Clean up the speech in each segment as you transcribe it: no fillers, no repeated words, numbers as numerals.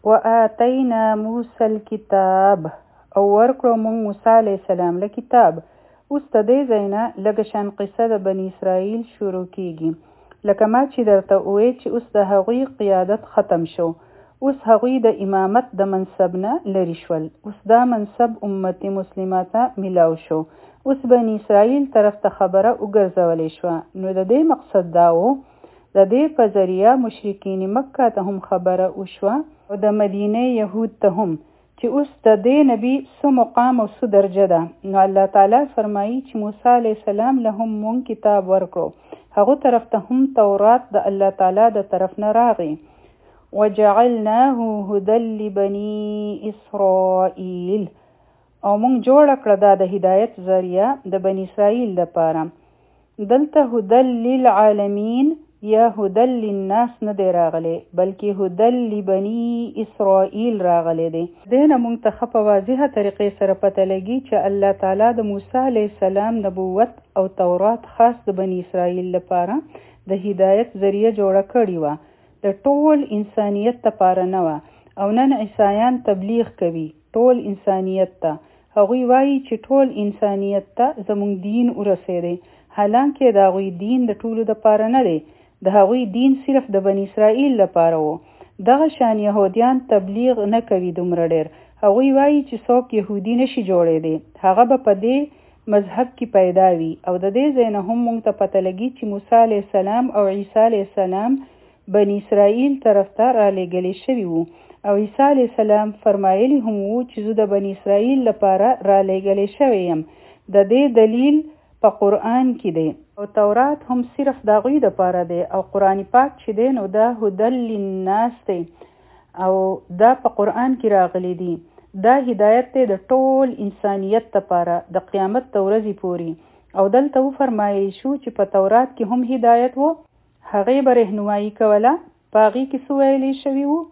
وآتینا موسی الکتاب او ورکړو موږ موسی علیه السلام له کتاب. اوس د دې ځای نه لږه شان قصه د بني اسرائیل شروع کیږي. لکه ما چې درته وویل چې اوس د هغوی قیادت ختم شو. اوس هغوی د امامت د منصب نه لرې شول. اوس دا منصب امت مسلمه ته میلاو شو. اوس بني اسرائیل طرف ته خبره وګرځولې شوه. نو د دې مقصد دا و د دې په ذریعه مشرکین مکه ته هم خبره وشوه او د مدینه یهود ته هم چې اوس د دې نبی څه مقام او څه درجه ده. نو الله تعالی فرمایي چې موسی علیه السلام له هم مونږ کتاب ورکړو. هغو طرف ته هم تورات د الله تعالی د طرف نه راغی. وجعلناه هدى لبني اسرائیل او مونږ جوړ کړه دا د هدایت ذریعہ د بني اسرائیل لپاره. دلته هدى للعالمین یا هدى للناس نه دی راغلی بلکې هدى لبني اسرائیل راغلی دی. دینه مونږ ته په واضحه طریقې سره پته لګي چې الله تعالی د موسی علیه السلام نبوت او تورات خاص د بني اسرائیل لپاره د هدایت ذریعہ جوړه کړې وه. د ټول انسانیت لپاره نه وه. او نن عیسایان تبلیغ کوي ټول انسانیت ته. هغوی وایي چې ټول انسانیت ته زموږ دین ورسېدی، حالانکه د هغوی دین د ټولو لپاره نه دی. د هغوی دین صرف د بني اسرائیل لپاره وو. دغه شان یهودیان تبلیغ نه کوي دومره ډېر. هغوی وایي چې څوک یهودي نشي جوړېدی، هغه به په دې مذهب کې پیدا وي. او د دې ځای نه هم موږ ته پته لګي چې موسی علیه السلام او عیسی علیه السلام بني اسرائیل طرف ته رالیږلي شوي وو. او عیسی علیه السلام فرمایلی هم وو چې زه د بني اسرائیل لپاره رالیږلی شوی یم. د دې دلیل په قرآن کې دی او تورات هم صرف د هغوی دپاره دی. او قرآن پاک چې دی نو دا هدى للناس دی او دا په قرآن کې راغلی دی. دا هدایت دی د ټول انسانیت لپاره د قیامت د ورځې پورې. او دلته وفرمایل شو چې په تورات کې هم هدایت و، هغې به رهنمایي کوله. په هغې کې څه ویلی شوي وو؟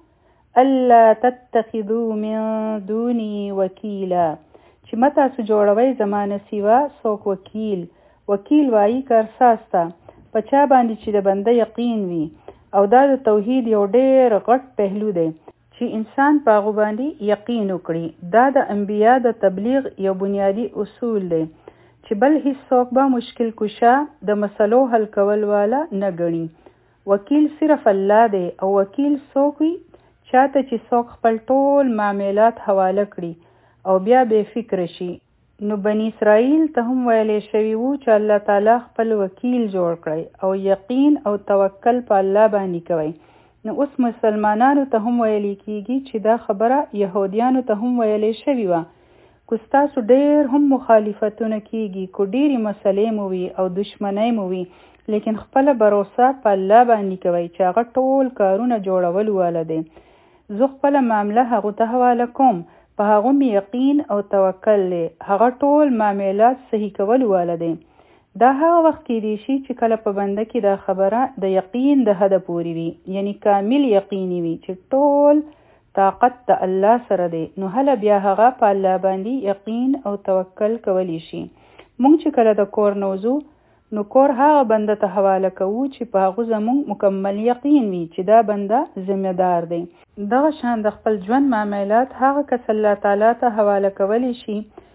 الا تتخذوا من دوني وکیلا، چې مه تاسو جوړوئ زما نه سوا څوک وکیل. وکیل وایي کارساز ته په چا باندې چې د بنده یقین وي. او دا د توحید یو ډېر غټ پهلو دی چې انسان په هغو باندې یقین وکړي. دا د انبیا د تبلیغ یو بنیادی اصول دی چې بل هیڅ څوک به مشکل کشا د مسلو حل کول والا نه ګڼي. وکیل صرف الله دی. او وکیل څوک وي؟ چاته چې څوک خپل ټول معاملات حواله کړي او بیا بے فکر شي. نو بني اسرائیل ته هم ویلی شوي وو چې الله تعالی خپل وکیل جوړ کړی او یقین او توکل په الله باندې کوي. نو اوس مسلمانانو ته هم ویلی کیږي چې دا خبره یهودیانو ته هم ویلی شوي وه. که ستاسو ډېر هم مخالفتونه کیږي، که ډېرې مسلې مو وي او دشمنۍ مو وي، لیکن خپله بروسه په الله باندې کوئ چې هغه ټول کارونه جوړول والا دی. زه خپله معامله هغو ته حواله کوم، په هغو مې یقین او توکل دی. هغه ټول معاملات صحیح کول والا دی. دا هغه وخت کېدی شي چې کله په بنده کې دا خبره د یقین د حده پورې وي، یعنی کامل یقیني وي چې ټول طاقت د الله سره دی. نو هله بیا هغه په الله باندې یقین او توکل کولی شي. مونږ چې کله د کور نوځو نو کور هغه بنده ته حواله کوو چې په هغو زمونږ مکمل یقین وي چې دا بنده ذمه دار دی. دغه شان د خپل ژوند معاملات هغه کس الله تعالی ته حواله کولی شي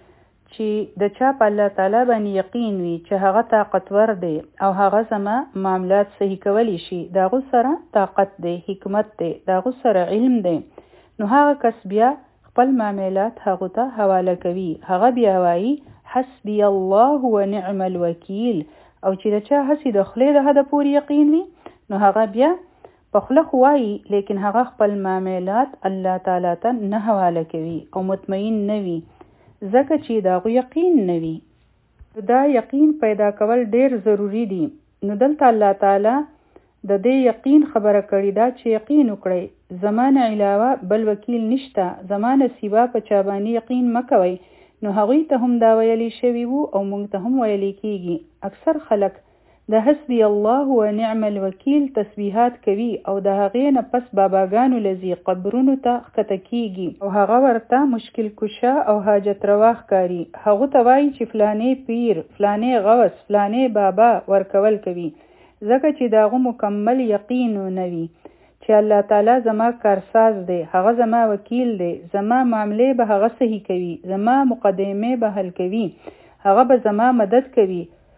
چې د چا په الله تعالی باندې یقین وي چې هغه طاقتور دی او هغه زما معاملات صحیح کولی شي. د هغو سره طاقت دی، حکمت دی، د هغو سره علم دی. نو هغه کس بیا خپل معاملات هغو ته حواله کوي. هغه بیا وایي حسبی الله ونعم الوکیل. او چې د چا هسې د خولې د حده پورې یقین وي نو هغه بیا په خوله خو وایي لیکن هغه خپل معاملات الله تعالی ته نه حواله کوي او مطمئن نه وي ځکه چې د هغو یقین نه وي. دا یقین پیدا کول ډېر ضروری دی. نو دلته الله تعالی د دې یقین خبره کړې ده چې یقین وکړئ زما نه علاوه بل وکیل نشته، زما نه سوا په چا باندې یقین مه کوئ. نو هغوی ته هم دا ویلی شوي وو او موږ ته هم ویلی کیږي. اکثر خلک د حسبی الله و نعم الوکیل تسبیحات کوي او د هغې نه پس باباګانو لذي قبرونو ته ښکته کیږي او هغه ورته مشکل کشه او حاجت روا ښکاري. هغو ته وایي چې فلانې پیر، فلانې غوث، فلانې بابا ورکول کوي ځکه چې د هغو مکمل یقین نه وي چې الله تعالی زما کارساز دی، هغه زما وکیل دی، زما معاملې به هغه صحیح کوي، زما مقدمې به حل کوي، هغه به زما مدد کوي.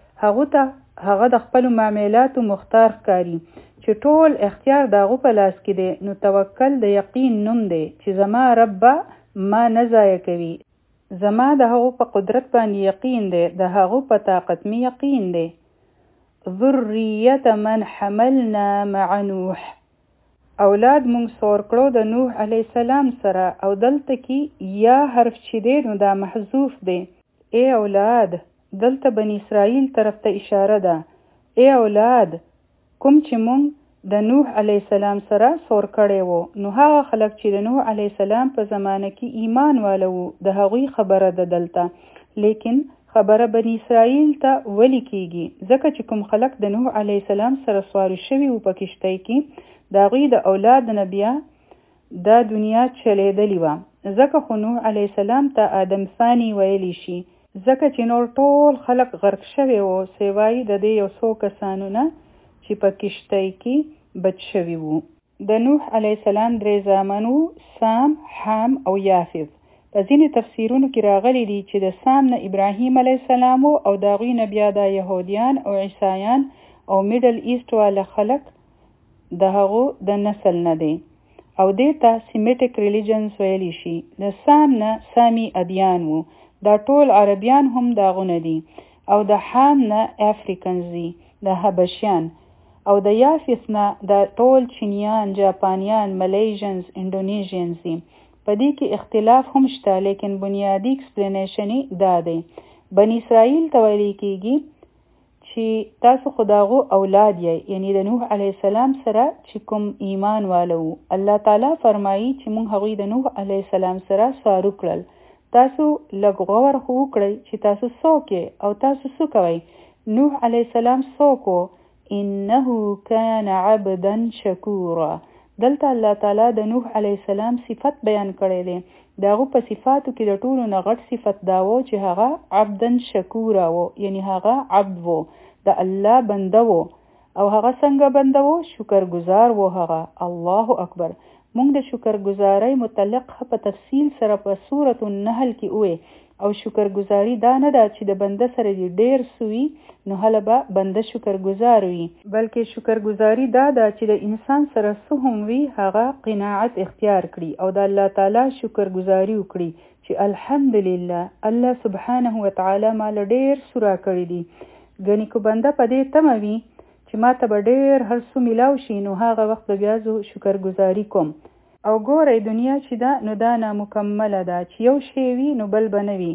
هغه د خپل معاملاتو مختار ښکاري چې ټول اختیار د هغه په لاس کې دی. نو توکل د یقین نوم دی چې زما رب به ما نه ضایع کوي. زما د هغه په قدرت باندې یقین دی، د هغه په طاقت می یقین دی. ذریه من حملنا مع نوح، اولاد مونږ سور کړو د نوح علیه السلام سره. او دلته کې یا حرف چې دی نو دا محذوف دی. ای اولاد، دلته بنی اسرائیل طرف ته اشاره ده. ای اولاد کوم چې مونږ د نوح علیه السلام سره سور کړی وو، نو هغه خلک چې د نوح علیه السلام په زمانه کې ایمان والو وو، د هغوی خبره ده دلته. لیکن خبره بنی اسرائیل ته ولی کیږي؟ ځکه چې کوم خلک د نوح علیه السلام سره سوار شوي وو په کشتۍ کې، د هغوی د اولاد نه بیا دا دنیا چلیدلی وه. ځکه خو نوح علیه السلام ته آدم ثانی ویلی شي، ځکه چې نور ټول خلق غرق شوي وو سوای د دې یو څو کسانو نه چې په کشتۍ کې بچ شوي وو. د نوح علیه السلام 3 زامن وو، سام، حام او یافث. په ځینې تفسیرونو کې راغلی دي چې د سام نه ابراهیم علیه السلام وو، او د هغوی نه بیا د یهودیان او عیسایان او میډل ایسټ والا خلق د هغو د نسل نه دی، او دې ته سیمیټک ریلیجنز ویلی شي. د سام نه سامی ادیان وو، دا ټول عربیان هم داغونه دي. او د حام نه افریکنز دي، د حبشیان. او د یافث نه د ټول چینیان، جاپانیان، ملیژنز، انډونیژینز دي. په دې کې اختلاف هم شته، لیکن بنیادی ایکسپلینیشن دا دی. بنی اسرائیل ته ویل کېږي چې تاسو خداغو اولاد یې، یعنی د نوح علیه السلام سره چې کوم ایمان والو. الله تعالی فرمایي چې موږ هغوی د نوح علیه السلام سره سوار کړل. تاسو لږ غور خو وکړئ چې تاسو څوک یې او تاسو څه کوئ. نوح علیه السلام څوک و؟ انه کان عبدا شکورا. دلته الله تعالی د نوح علیه السلام صفت بیان کړی دی. د هغه په صفاتو کې د ټولو نه غټ صفت دا و چې هغه عبدا شکورا و، یعنی هغه عبد و، د الله بنده و. او هغه څنګه بنده و؟ شکر گزار و هغه. الله اکبر. مونږ د شکر گزارۍ متعلق په تفصیل سره په سورة النحل کې وې. او شکر گزاری دا نه ده چې د بنده سره دی ډیر سوی نو هله به بنده شکر گزار وي، بلکې شکر گزاری دا ده چې د انسان سره څه هم وي هغه قناعت اختیار کړي او د الله تعالی شکر گزاری وکړي چې الحمدلله الله سبحانه وتعالی مال ډیر سورا کړی دي. ګنې کو بنده په دې تمه وي چې ما ته به ډیر هر څه میلاو شي، نو هغه وخت بیا زه شکر گزاری کوم. او ګورئ دنیا چې ده نو دا نامکمله ده، چې یو شی وي نو بل به نه وي،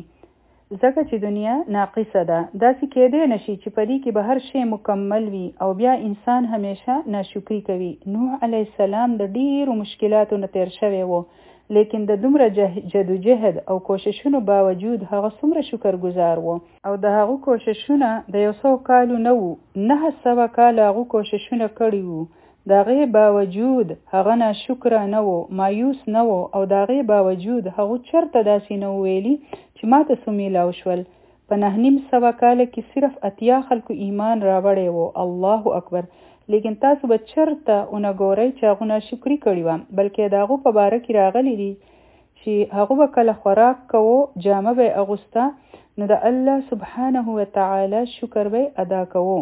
ځکه چې دنیا ناقصه ده. داسې کېدی نشي چې په دې کې به هر شی مکمل وي او بیا انسان همیشه ناشکري کوي. نوح علیه السلام د ډیرو مشکلاتو نه تیر شوی و، لیکن د دومره جدوجهد او کوششونو باوجود هغه څومره شکر گزار و. او د هغه کوششونه د 100 کالو نه وو، 900 کاله هغه کوششونه کړي وو. د هغې باوجود هغه ناشکره نه و، مایوس نه و، او د هغې باوجود هغه چرته داسې نه ویلي چې ما ته څه میلاو شول. په 950 کاله کې صرف 80 خلکو ایمان راوړی و. الله اکبر. لیکن تاسو به چرته اونه ګورئ چې هغه ناشکري کړې وه، بلکې د هغو په باره کې راغلی دي چې هغه به کله خوراک کوو، جامه به یې اغوسته، نو د الله سبحانه وتعالی شکر به ادا کوو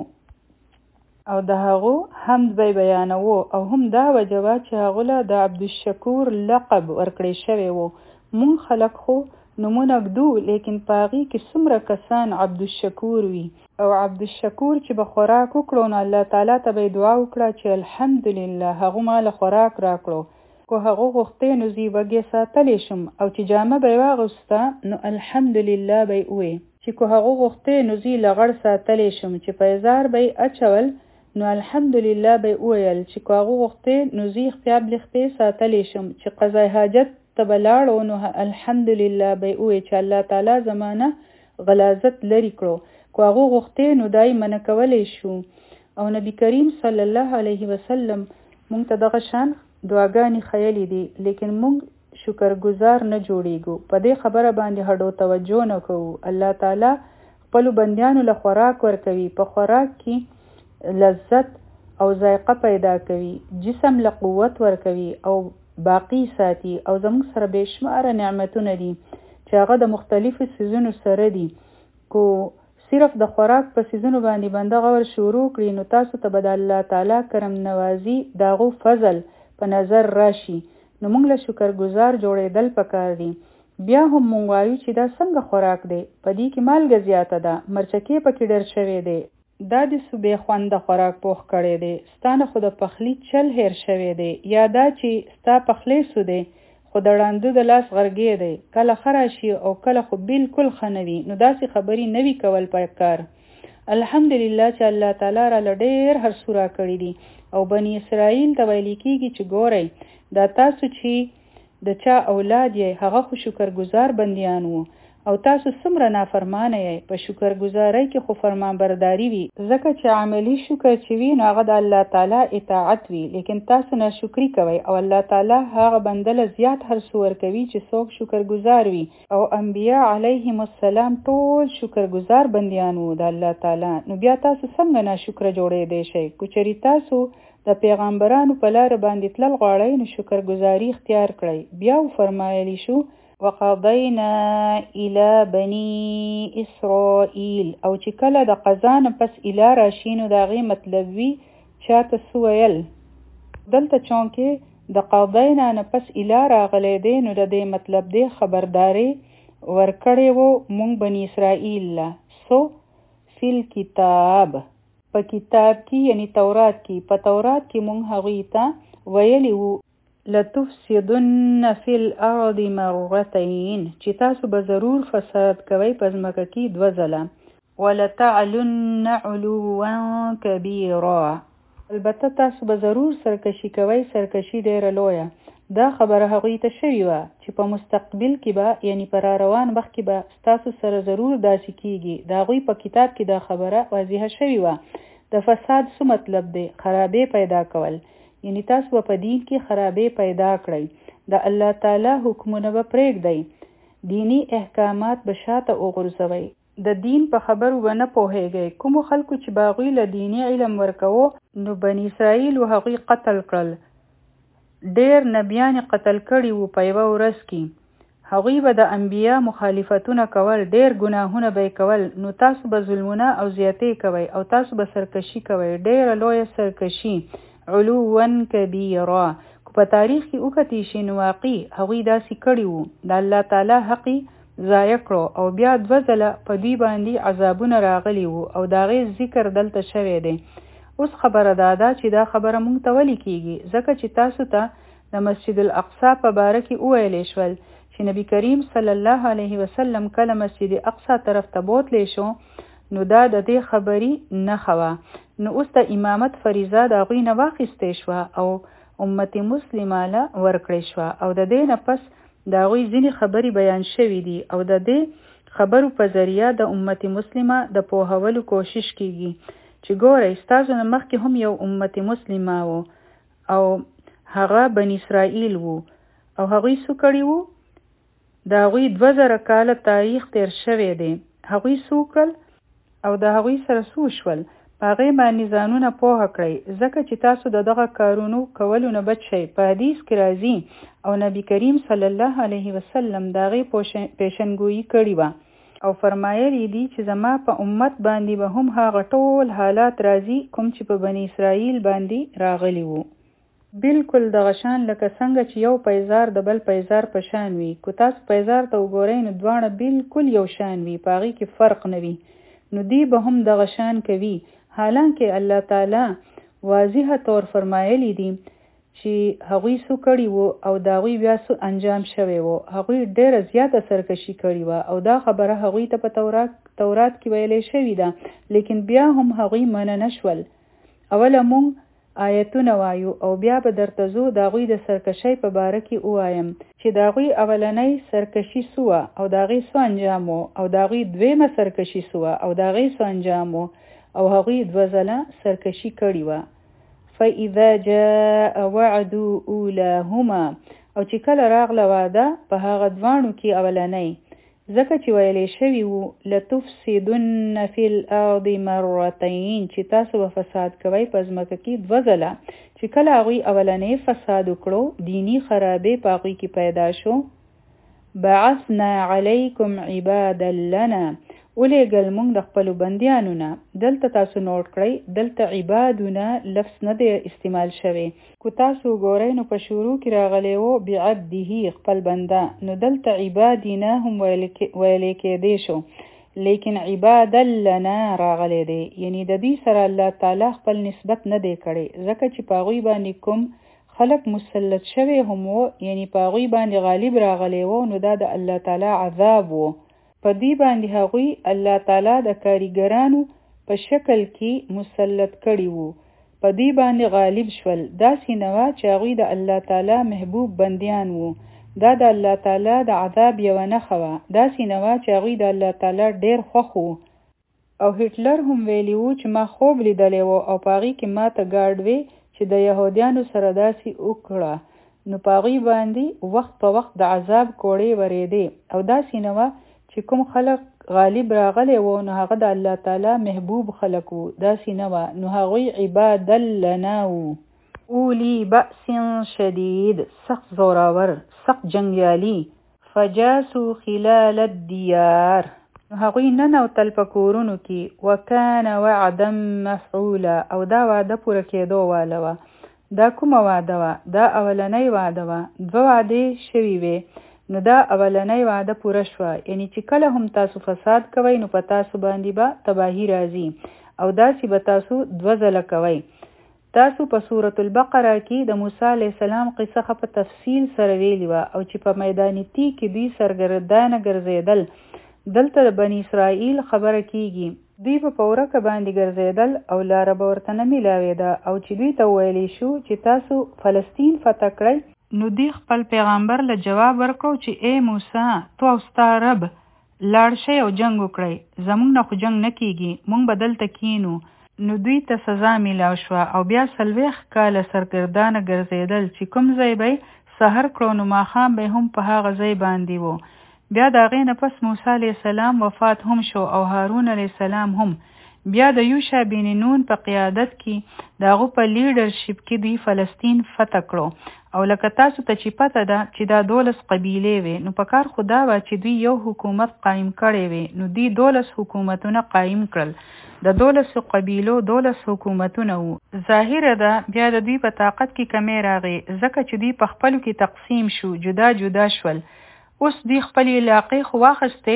او د هغو حمد به بیانوو. او هم دا وجه وه چې هغه له د عبدالشکور لقب ورکړی شوی و. مونږ خلک خو نمونه ږدو، لیکن په هغې کې څومره کسان عبدالشکور وي. او عبدالشکور چې به خوراک وکړو نو الله تعالی ته به دعا وکړه چې الحمدلله هغه ما له خوراک راکړو، کو هغه غوښتې نو زه وږې ساتلی شم، او چې جامه به یې واغوسته نو الحمدلله به یې ووې، چې کو هغه غوښتې نو زه لغړ ساتلی شم، چې پیزار به یې اچول نو الحمدلله به یې وویل، چې کو هغه غوښتې نو زه خپیا بلختې ساتلی شم، چې قضای حاجت ته به لاړو نو الحمدلله به یې ووې چې الله تعالی زمانه غلاظت لرې کړو، کو هغه غوښتې نو دای منع کولی شو. او نبی کریم صلی الله علیه وسلم مونږ ته دغه شان دعاګانې خیلی دي، لیکن مونږ شکر گزار نه جوړیږو. په دې خبره باندې هډو توجه نه کوو. الله تعالی خپلو بندیانو له خوراک ورکوي، په خوراک کې لذت او ذایقه پیدا کوي، جسم له قوت ورکوي او باقی ساتي، او زموږ سره بېشماره نعمتونه دي چې هغه د مختلفو څیزونو سره دي. کو صرف د خوراک په څیزونو باندې بنده غور شروع کړي، نو تاسو ته به د الله تعالی کرم نوازي د هغو فضل په نظر راشي. نو موږ له شکرګزار جوړېدل پکار دي. بیا هم موږ وایو چې دا څنګه خوراک دی، په دې کې مالګه زیاته ده، مرچکې پکې ډېر شوی دی، دا د صوبې خونده خوراک پوخ کړی دی، ستانه خو د پخلي چل هیر شوی دی، یا دا چې ستا پخلی سو دی خو د ړانده د لاس غرګې دی، کله ښه راشي او کله خو بالکل ښه نه وي. نو داسې خبرې نه وي کول پکار. الحمدلله چې الله تعالی را ډېر هر څه راکړي دي. او بني اسرائیل ته ویل کېږي چې ګورئ دا تاسو چې د چا اولاد یې هغه خو شکرګزار بندیان وو، او تاسو څومره نافرمانه یې، په شکرګزارۍ کې خو فرمانبرداري وي، ځکه چې عملی شکر چې وي نو هغه د الله تعالی اطاعت وي. لیکن تاسو ناشکري کوئ او الله تعالی هغه بنده له زیات هر څه ورکوي چې څوک شکرګزار وي. او انبیا علیهم السلام ټول شکرګزار بندیان وو د الله تعالی. نو بیا تاسو څنګه ناشکره جوړېدی شئ؟ که چېرې تاسو د پیغمبرانو په لاره باندې تلل غواړئ نو شکرګزاري اختیار کړئ. بیا فرمایلی شو وقضینا الی بنی اسرائیل، او چې کله د قضا نه پس الی راشي نو د هغې مطلب وي چاته څه ویل. دلته چونکې د قضینا نه پس الی راغلی دی نو د دې مطلب دی خبرداری ورکړی وو مونږ بني اسرائیل له. سو فی الکتاب، په کتاب کې یعنی تورات کې، په تورات کې مونږ هغوی ته ویلی وو لتفسدن فی الارض مرتين، چې تاسو به ضرور فساد کوئ په ځمکه کې 2 ځله، ولتعلن علوا کبیرا، البته تاسو به ضرور سرکشي کوئ، سرکشي ډیره لویه. دا خبره هغوی ته شوې وه چې په مستقبل کې به یعنی په راروان وخت کې به ستاسو سره ضرور داسې کیږي. د هغوی په کتاب کې دا خبره واضحه شوې وه. د فساد څه مطلب دی؟ خرابې پیدا کول، یعنی تاسو به په دین کې خرابې پیدا کړئ، د الله تعالی حکمونه به پرېږدئ، دینی احکامات به شاته وغورځوئ، د دین په خبرو به نه پوهیږئ. کومو خلکو چې به هغوی له دیني علم ورکوو نو بني اسرائیل و هغوی قتل کړل، ډېر نبیان قتل کړي وو په یوه ورځ کې. هغوی به د انبیا مخالفتونه کول، ډېر ګناهونه به کول. نو تاسو به ظلمونه او زیاتې کوئ او تاسو به سرکشي کوئ، ډېره لویه سرکشي، علوا کبیرا. که په تاریخ کې وکتې شي نو واقعي هغوی داسې کړي وو، د الله تعالی حق ضایع کړو او بیا 2 ځله په دوی باندې عذابونه راغلي وو او د هغې ذکر دلته شوی دی. اوس خبره دا ده چې دا خبره مونږ ته ولې کېږي؟ ځکه چې تاسو ته د مسجد الاقصی په باره کې وویلی شول چې نبی کریم صلی الله علیه وسلم کله مسجد اقصی طرف ته بوتلی شو نو دا د دې خبرې نښه وه. نو اوس د امامت فریضه د هغوی نه واخیستې شوه او امت مسلمه له ورکړې شوه، او د دې نه پس د هغوی ځینې خبرې بیان شوي دي او د دې خبرو په ذریعه د امت مسلمه د پوهولو کوشش کیږي چې ګورئ ستاسو نه مخکې هم یو امت مسلمه وو او هغه بني اسرائیل وو، او هغوی څه کړي وو؟ د هغوی 2000 کاله تاریخ تیر شوی دی. هغوی څه وکړل او د هغوی سره څه وشول؟ په هغې باندې ځانونه پوهه کړئ، ځکه چې تاسو د دغه کارونو کولو نه بچ شئ. په حدیث کې راځي او نبی کریم صلی الله علیه وسلم د هغې پیشنګویي کړې وه او فرمایلی دي چې زما په امت باندې به هم هغه ټول حالات راځي کوم چې په بني اسرائیل باندې راغلي وو. بالکل دغه شان لکه څنګه چې یو پیزار د بل پیزار په شان وي. که تاسو پیزار ته وګورئ نو دواړه بالکل یو شان وي، په هغې کې فرق نه وي. نو دی به هم دغه شان کوي، حالانکه الله تعالی واضحه طور فرمایلی دي چې هغوی څه کړي وو او د هغوی بیا څه انجام شوی وو. هغوی ډېره زیاته سرکشي کړې وه او دا خبره هغوی ته په تورات کې ویلی شوې ده، لیکن بیا هم هغوی مننه شول. اوله مونږ آیتونه وایو او بیا به درته زو د هغوی د سرکشۍ په باره کې ووایم چې د هغوی اولنۍ سرکشي سوه او د هغې څه انجام و، او د هغوی دویمه سرکشي سوه او د هغې څه انجام و، او هغوی 2 ځله سرکشي کړې وه. فاذا جاء وعد اولاهما، او چې کله راغله واده په هغه 2 کې اولنۍ، ځکه چې ویلې شوي وو لتفسدن فی الارض مرتين چې تاسو به فساد کوئ په ځمکه کې 2 ځله چې کله هغوی اولنې فساد وکړو دینی خرابې په هغوی کې پیدا شو بعثنا علیکم عبادا لنا ولېږل موږ د خپلو بندیانو نه دلته تاسو نوټ کړئ دلته عبادونه لفظ نه دی استعمال شوی کو تاسو ګورئ نو په شروع کې راغلی و بعبده خپل بنده نو دلته عبادینا هم ویلې کېدی شو لیکن عبادا لنا راغلی دی یعنی د دې سره الله تعالی خپل نسبت نه دی کړی ځکه چې په هغوی باندې کوم خلق مسلط شوی هم و یعنی په هغوی باندې غالب راغلی و نو دا د الله تعالی عذاب و په دې باندې هغوی الله تعالی د کاریګرانو په شکل کې مسلط کړي وو په دې باندې غالب شول داسې نه وه چې هغوی د الله تعالی محبوب بندیان وو دا د الله تعالی د عذاب یوه نښه وه داسې نه وه چې هغوی د الله تعالی ډېر خوښ وو او هټلر هم ویلي وو چې ما خوب لیدلی و او په هغې کې ما ته ګاډ وی چې د یهودیانو سره داسې وکړه نو په هغوی باندې وخت په وخت د عذاب کوړې ورېدې او داسې نه وه چې کوم خلق غالب راغلی وو نو هغه د الله تعالی محبوب خلق وو داسې نه وه نو هغوی عبادا لنا وو اولی بأس شدید سخت زوراور سخت جنګیالي فجاسو خلال الدیار نو هغوی ننوتل په کورونو کې وکان وعدا مفعولا او دا وعده پوره کېدو واله وه دا کومه وعده وه دا اولنۍ وعده وه 2 وعدې شوي وې نو دا اولنۍ وعده پوره شوه یعنی چې کله هم تاسو فساد کوئ نو په تاسو باندې به تباهي راځي او داسې به تاسو 2 ځله کوئ تاسو په سورة البقره کې د موسی علیه السلام قصه په تفصیل سره ویلې وه او چې په میدان تیږ کې دوی سرګردانه ګرځېدل دلته د بني اسرائیل خبره کیږي دوی په ورکه باندې ګرځېدل او لاره به ورته نه میلاوېده او چې دوی ته وویلی شو چې تاسو فلسطین فتح کړئ نو دوی خپل پیغمبر له جواب ورکړو چې ای موسی تو او ستا رب لاړ شئ او جنګ وکړئ زموږ نه خو جنګ نه کیږي موږ به دلته کینو نو دوی ته سزا میلاو شوه او بیا 40 کاله سرګردانه ګرځېدل چې کوم ځای به سحر کړو نو ماښام به هم په هغه ځای باندې و بیا د هغې نه پس موسی علیه السلام وفات هم شو او هارون علیه السلام هم بیا د یوشع بن نون په قیادت کې د هغو په لیډرشپ کې دوی فلسطین فتح کړو او لکه تاسو ته چې پته ده چې دا 12 قبیلې وې نو په کار خو دا وه چې دوی یو حکومت قایم کړی وې نو دوی 12 حکومتونه قایم کړل د 12 قبیلو 12 حکومتونه وو ظاهره ده بیا د دوی په طاقت کې کمی راغی ځکه چې دوی په خپلو کې تقسیم شو جدا جدا شول اوس دوی خپلې علاقې خو واخیستې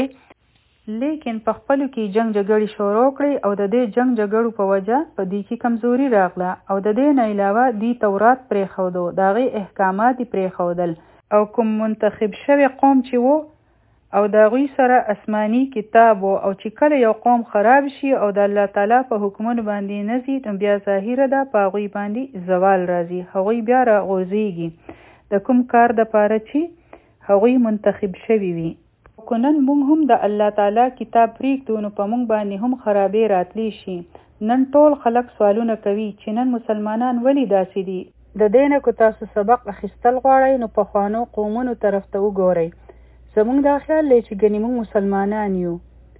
لیکن په خپلو کې جنگ جګړې شروع کړې او د دې جنگ جګړو په وجه په دوی کې کمزوري راغله او د دې نه علاوه دوی تورات پرېښودو د هغې احکامات یې پرېښودل او کوم منتخب شوی قوم چې و او د هغوی سره آسماني کتاب و او چې کله یو قوم خراب شي او د الله تعالی په حکمونو باندې نه ځي نو بیا ظاهره ده په هغوی باندې زوال راځي هغوی بیا راغورځېږي د کوم کار دپاره چې هغوی منتخب شوي وي که نن موږ هم د الله تعالی کتاب پرېږدو نو په موږ باندې هم خرابې راتلی شي نن ټول خلک سوالونه کوي چې نن مسلمانان ولې داسې دي د دې نه که تاسو سبق اخیستل غواړئ نو پخوانو قومونو طرف ته وګورئ زموږ دا خیال دی چې ګنې موږ مسلمانان یو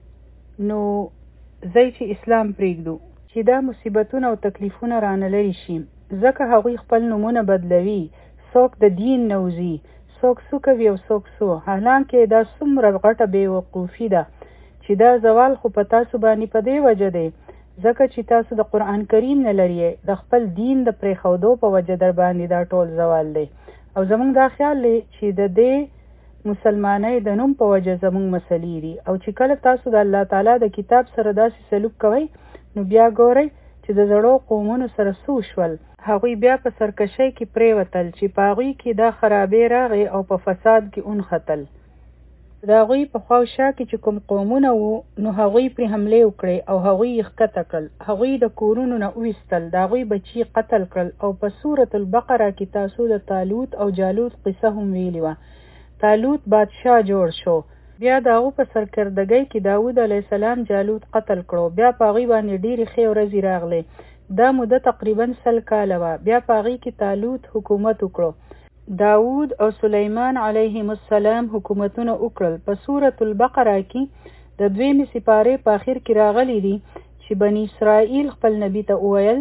نو ځئ چې اسلام پرېږدو چې دا مصیبتونه او تکلیفونه رانه لرې شي ځکه هغوی خپل نومونه بدلوي څوک د دین نه وځي څوک څه کوي او څوک څه حالانکې دا څومره غټه بېوقوفي ده چې دا زوال خو په تاسو باندې په دې وجه دی ځکه چې تاسو د قرآن کریم نه لرئ د خپل دین د پرېښودو په وجه در باندې دا ټول زوال دی او زموږ دا خیال دی چې د دې مسلمانۍ د نوم په وجه زموږ مسلې دي او چې کله تاسو د الله تعالی د کتاب سره داسې سلوک کوئ نو بیا ګورئ چې د زړو قومونو سره څه وشول هغوی بیا په سرکشۍ کې پرېوتل چې په هغوی کې دا خرابې راغې او په فساد کې ونښتل د هغوی په خواوشا کې چې کوم قومونه وو نو هغوی پرې حملې وکړې او هغوی یې ښکته کړل هغوی د کورونو نه وویستل د هغوی بچي قتل کړل او په سورة البقره کې تاسو د طالوت او جالوت قصه هم ویلې وه طالوت بادشاه جوړ شو بیا د هغو په سرکردګۍ کې داود علیه السلام جالوت قتل کړو بیا په هغوی باندې ډېرې ښې ورځې راغلې دا موده تقریبا 100 کاله وه بیا په هغې کې طالوت حکومت وکړو داود او سلیمان علیهم السلام حکومتونه وکړل. په سورة البقره کې د 2 سپارې په اخر کې راغلي دي چې بنی اسرائیل خپل نبی ته وویل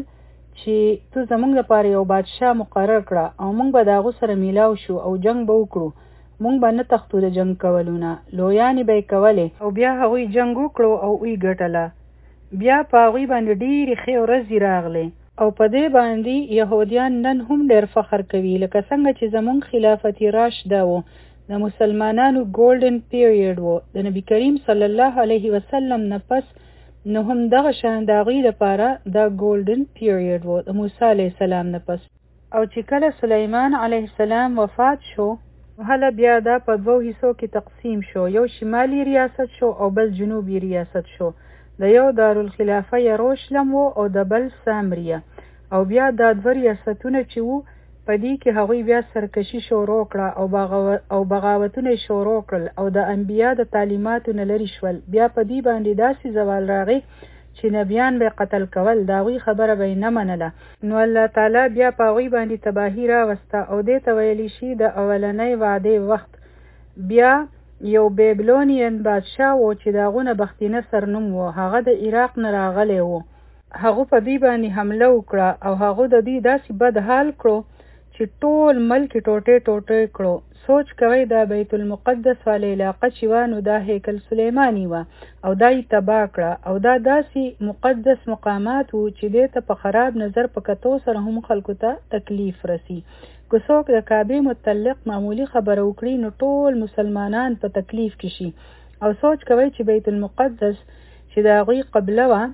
چې تو زمونږ لپاره یو بادشاه مقرر کړه او مونږ به د هغه سره میلاو شو او جنگ به وکړو. مونږ به نه تښتو د جنگ کولونه، لویانې به یې کولې او بیا هغوی جنگ وکړو او وی ګټله. بیا په هغوی باندې ډېرې ښې ورځې راغلې او په دې باندې یهودیان نن هم ډېر فخر کوي، لکه څنګه چې زمونږ خلافت راشده و، د مسلمانانو ګولډن پیریډ و، د نبی کریم صلی الله علیه وسلم نه پس نو هم دغه شان د هغوی لپاره دا ګولډن پیریډ و د موسی علیه السلام نه پس. او چې کله سلیمان علیه السلام وفات شو هله بیا دا په 2 حصو کې تقسیم شو، یو شمالي ریاست شو او بل جنوبي ریاست شو. د یو دارالخلافه یروشلم و او د بل سامریه. او بیا دا 2 ریاستونه چې وو په دې کې هغوی بیا سرکشي شروع کړه او بغاوتونه شروع کړل او د انبیا د تعلیماتو نه لرې شول. بیا په دې باندې داسې زوال راغی چې نبیان به قتل کول، د هغوی خبره به یې نه منله. نو الله تعالی بیا په هغوی باندې تباهي راوسته او دې ته ویلی شي د اولنۍ وعدې وخت. بیا یو بیبلونین بادشاه و چې د هغو نه بخت نصر نوم و، هغه د عراق نه راغلی و. هغو په دې باندې حمله وکړه او هغو د دې داسې بد حال کړو چې ټول ملک ټوټې ټوټې کړو. سوچ کوي دا بیت المقدس والا علاقه چې وه نو دا هیکل سلیمانی وه او دا یې تباه کړه او دا داسې مقدس مقامات وو چې دې ته په خراب نظر په کتو سره هم خلکو ته تکلیف رسی. که څوک د کعبې متعلق معمولی خبره وکړي نو ټول مسلمانان په تکلیف کې شي. او سوچ کوي چې بیت المقدس چې د هغوی قبله وه،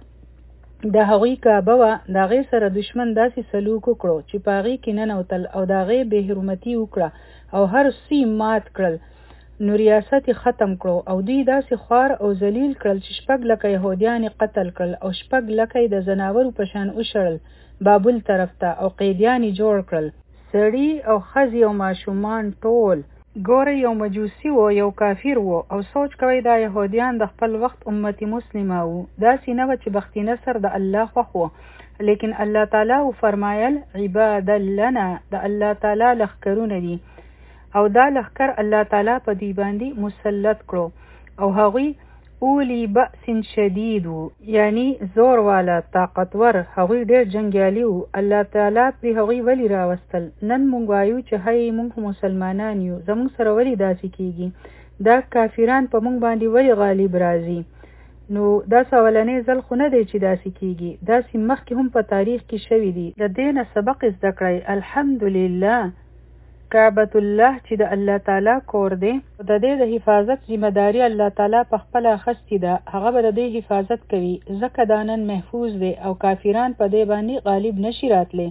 د هغوی کعبه وه، د هغې سره دشمن داسې سلوک وکړو چې په هغې کې ننوتل او د هغې بې حرمتي وکړه او هر څه مات کړل. نو ریاست یې ختم کړو او دوی داسې خوار او ذلیل کړل چې 6 لکه یهودیان یې قتل کړل او 6 لکه یې د ځناورو په شان وشړل بابل طرف ته او قیدیان یې جوړ کړل، سړي او ښځې او ماشومان ټول. ګوره یو مجوسی و، یو کافر و او سوچ کوي دا یهودیان د خپل وخت امتی مسلمه وو. داسې نه و چې بختی نصر د الله خوښ و، لیکن الله تعالی فرمایل عباد لنا، د الله تعالی لښکرونه دي او دا لښکر الله تعالی په دې باندې مسلط کړو او هغوی اولی بأس شدید وو، یعنی زور والا طاقتور، هغوی ډېر جنګیالي وو. الله تعالی پرې هغوی ولی راوستل. نن مونږ وایو چې هی مونږ مسلمانان یو، زمونږ سره ولی داسې کیږي، دا کافران په مونږ باندې ولی غالب راځي. نو دا اولنې ځل خو نه دی چې داسې کیږي، داسې مخکې هم په تاریخ کې شوي دي. د دې نه سبق زده کړئ. الحمدلله کعبۃ الله چې د الله تعالی کور دی، د دې د حفاظت ذمہ داری الله تعالی په خپل اخیستې ده، هغه به د دې حفاظت کوي ځکه دا نن محفوظ دی او کافران په دې باندې غالب نشي راتلی.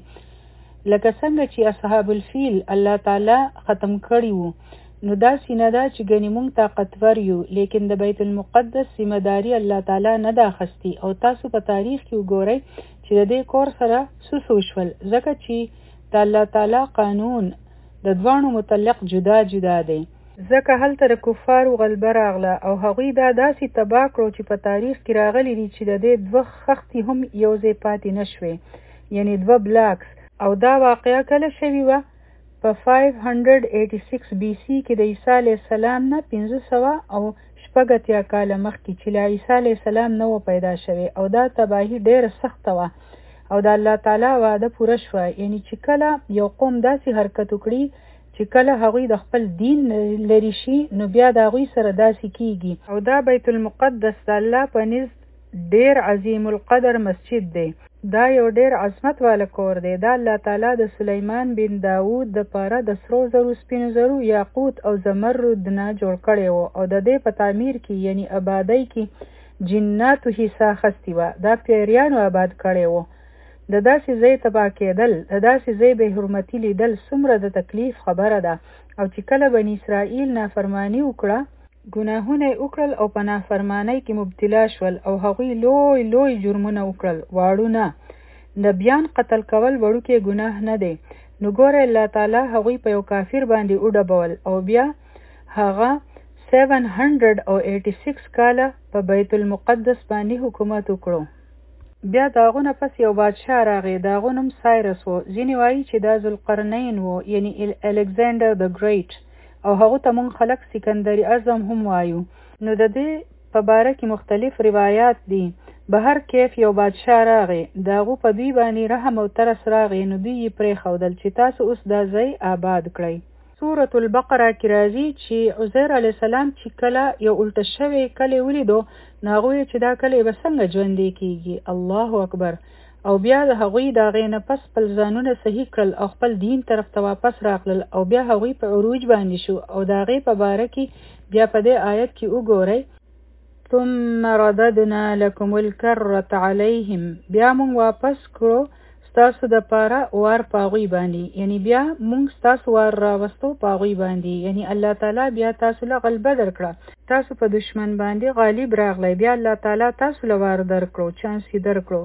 لکه څنګه چې اصحاب الفیل الله تعالی ختم کړي وو، نو داسې نه ده چې ګنې مونږ طاقتور یو، لیکن د بیت المقدس ذمہ داری الله تعالی نه ده اخیستې. او تاسو په تاریخ کې وګورئ چې د دې کور سره څه وشول، ځکه چې د الله تعالی قانون د دوانو متعلق جدا جدا دی. ځکه هلته د کفارو غلبه راغله او هغوی دا داسې تباه کړو چې په تاریخ کې راغلی دي چې د دې 2 خښتې هم یو ځای پاتې نه شوې، یعنی 2 بلاکس. او دا واقعه کله شوې وه؟ په 586 BC کې د عیسی علیه السلام نه 586 کاله مخکې چې له عیسی علیه السلام نه و پیدا شوی او دا تباهي ډېره سخته وه او د الله تعالی وعده پوره شوه. یعنی چې کله یو قوم داسې حرکت وکړي چې کله هغوی د خپل دین لري شي نو بیا د هغوی سره داسې کیږي. او دا بیت المقدس د الله په نزد ډېر عظیم القدر مسجد دی، دا یو ډېر عظمت والا کور دی. دا الله تعالی د سلیمان بن داود د پاره د سرو زرو، سپینو زرو، یاقوت او زمرد نه جوړ کړی و او د دې په تعمیر کې یعنی آبادۍ کې جناتو حصه اخیستې وه، دا پیریانو آباد کړی و. د داسې ځای تباه کېدل، د داسې ځای بې حرمتي لیدل څومره د تکلیف خبره ده. او چې کله بني اسرائیل نافرمانی وکړه، ګناهونه یې وکړل او په نافرمانۍ کې مبتلا شول او هغوی لوی لوی جرمونه وکړل، واړو نه. نبیان قتل کول وړوکی ګناه نه دی. نو ګوره الله تعالی هغوی په یو کافر باندې وډبول او بیا هغه 786 کاله په بیت المقدس باندې حکومت وکړو. بیا د هغو نه پس یو بادشاه راغی، د هغو نوم سایرس و. ځینې وایي چې دا ذوالقرنین و، یعنی الکساندر د ګریټ، او هغو ته مونږ خلک سکندر اعظم هم وایو. نو د دې په باره کې مختلف روایات دي. بهر کیف یو بادشاه راغی، د هغو په دوی باندې رحم او ترس راغی، نو دوی یې پرېښودل چې تاسو اوس دا ځای آباد کړئ. سورة البقره کې راځي چې عزیر علیه السلام چې کله یو الټه شوی کلی ولیدو، نو هغوی چې دا کلی به څنګه ژوندی کیږي. الله اکبر. او بیا د هغوی د هغې نه پس خپل ځانونه صحیح کړل او خپل دین طرف ته واپس راغلل، او بیا هغوی په عروج باندې شو. او د هغې په باره کې بیا په دې آیت کې وګورئ، ثم رددنا لكم الكرة عليهم، بیا مونږ واپس کړو ستاسو د پاره وار پاغوی باندې، یعنی بیا مونږ ستاسو وار راوستو پاغوی باندې، یعنی الله تعالی بیا تاسو له غلبه درکړه، تاسو په دشمن باندې غالب راغلی، بیا الله تعالی تاسو له وار درکړو، چانس یې درکړو.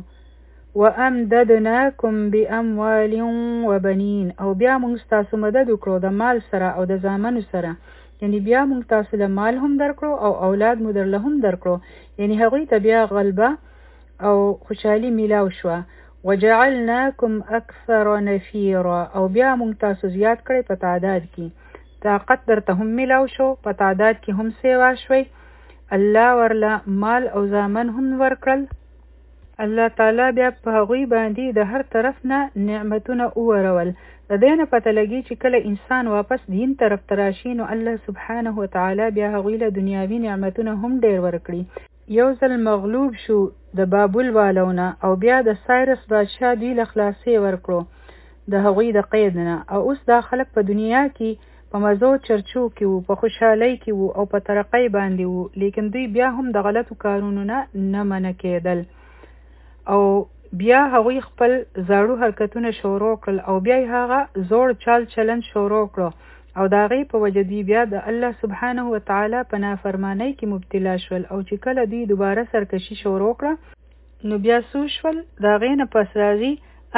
وامددناکم باموال وبنین، او بیا مونږ ستاسو مدد وکړو د مال سره او د زامنو سره، یعنی بیا مونږ تاسو له مال هم درکړو او اولاد مو درله هم درکړو، یعنی هغوی ته بیا غلبه او خوشحالي میلاو شوه. وجعلناکم اکثر نفیرا، او بیا مونږ تاسو زیات کړی په تعداد کې، طاقت درته هم میلاو شو، په تعداد کې هم سیوا شوي. الله ورله مال او زامن هم ورکړل. الله تعالی بیا په هغوی باندې د هر طرف نه نعمتونه اورول. د دې نه پته لګي چې کله انسان واپس دین طرف ته راشي، نو الله سبحانه وتعالی بیا هغوی له دنیاوي نعمتونه هم ډیر ورکړي. یو ځل مغلوب شو د بابل والونه، او بیا د سایرس بادشاه دوی له خلاصې ورکړو د هغوی د قید نه، او اوس دا خلک په دنیا کې په مزو چرچو کې وو، په خوشحالۍ کې وو او په ترقۍ باندې وو، لیکن دوی بیا هم د غلطو کارونو نه منع کېدل، او بیا هغوی خپل زاړو حرکتونه شروع کړل، او بیا هغه زوړ چال چلن شروع کړو، او د هغې په وجه دوی بیا د الله سبحانه وتعالی په نافرمانۍ کې مبتلا شول. او چې کله دوی دوباره سرکشي شروع کړه، نو بیا څه شول؟ د هغې نه پس راځي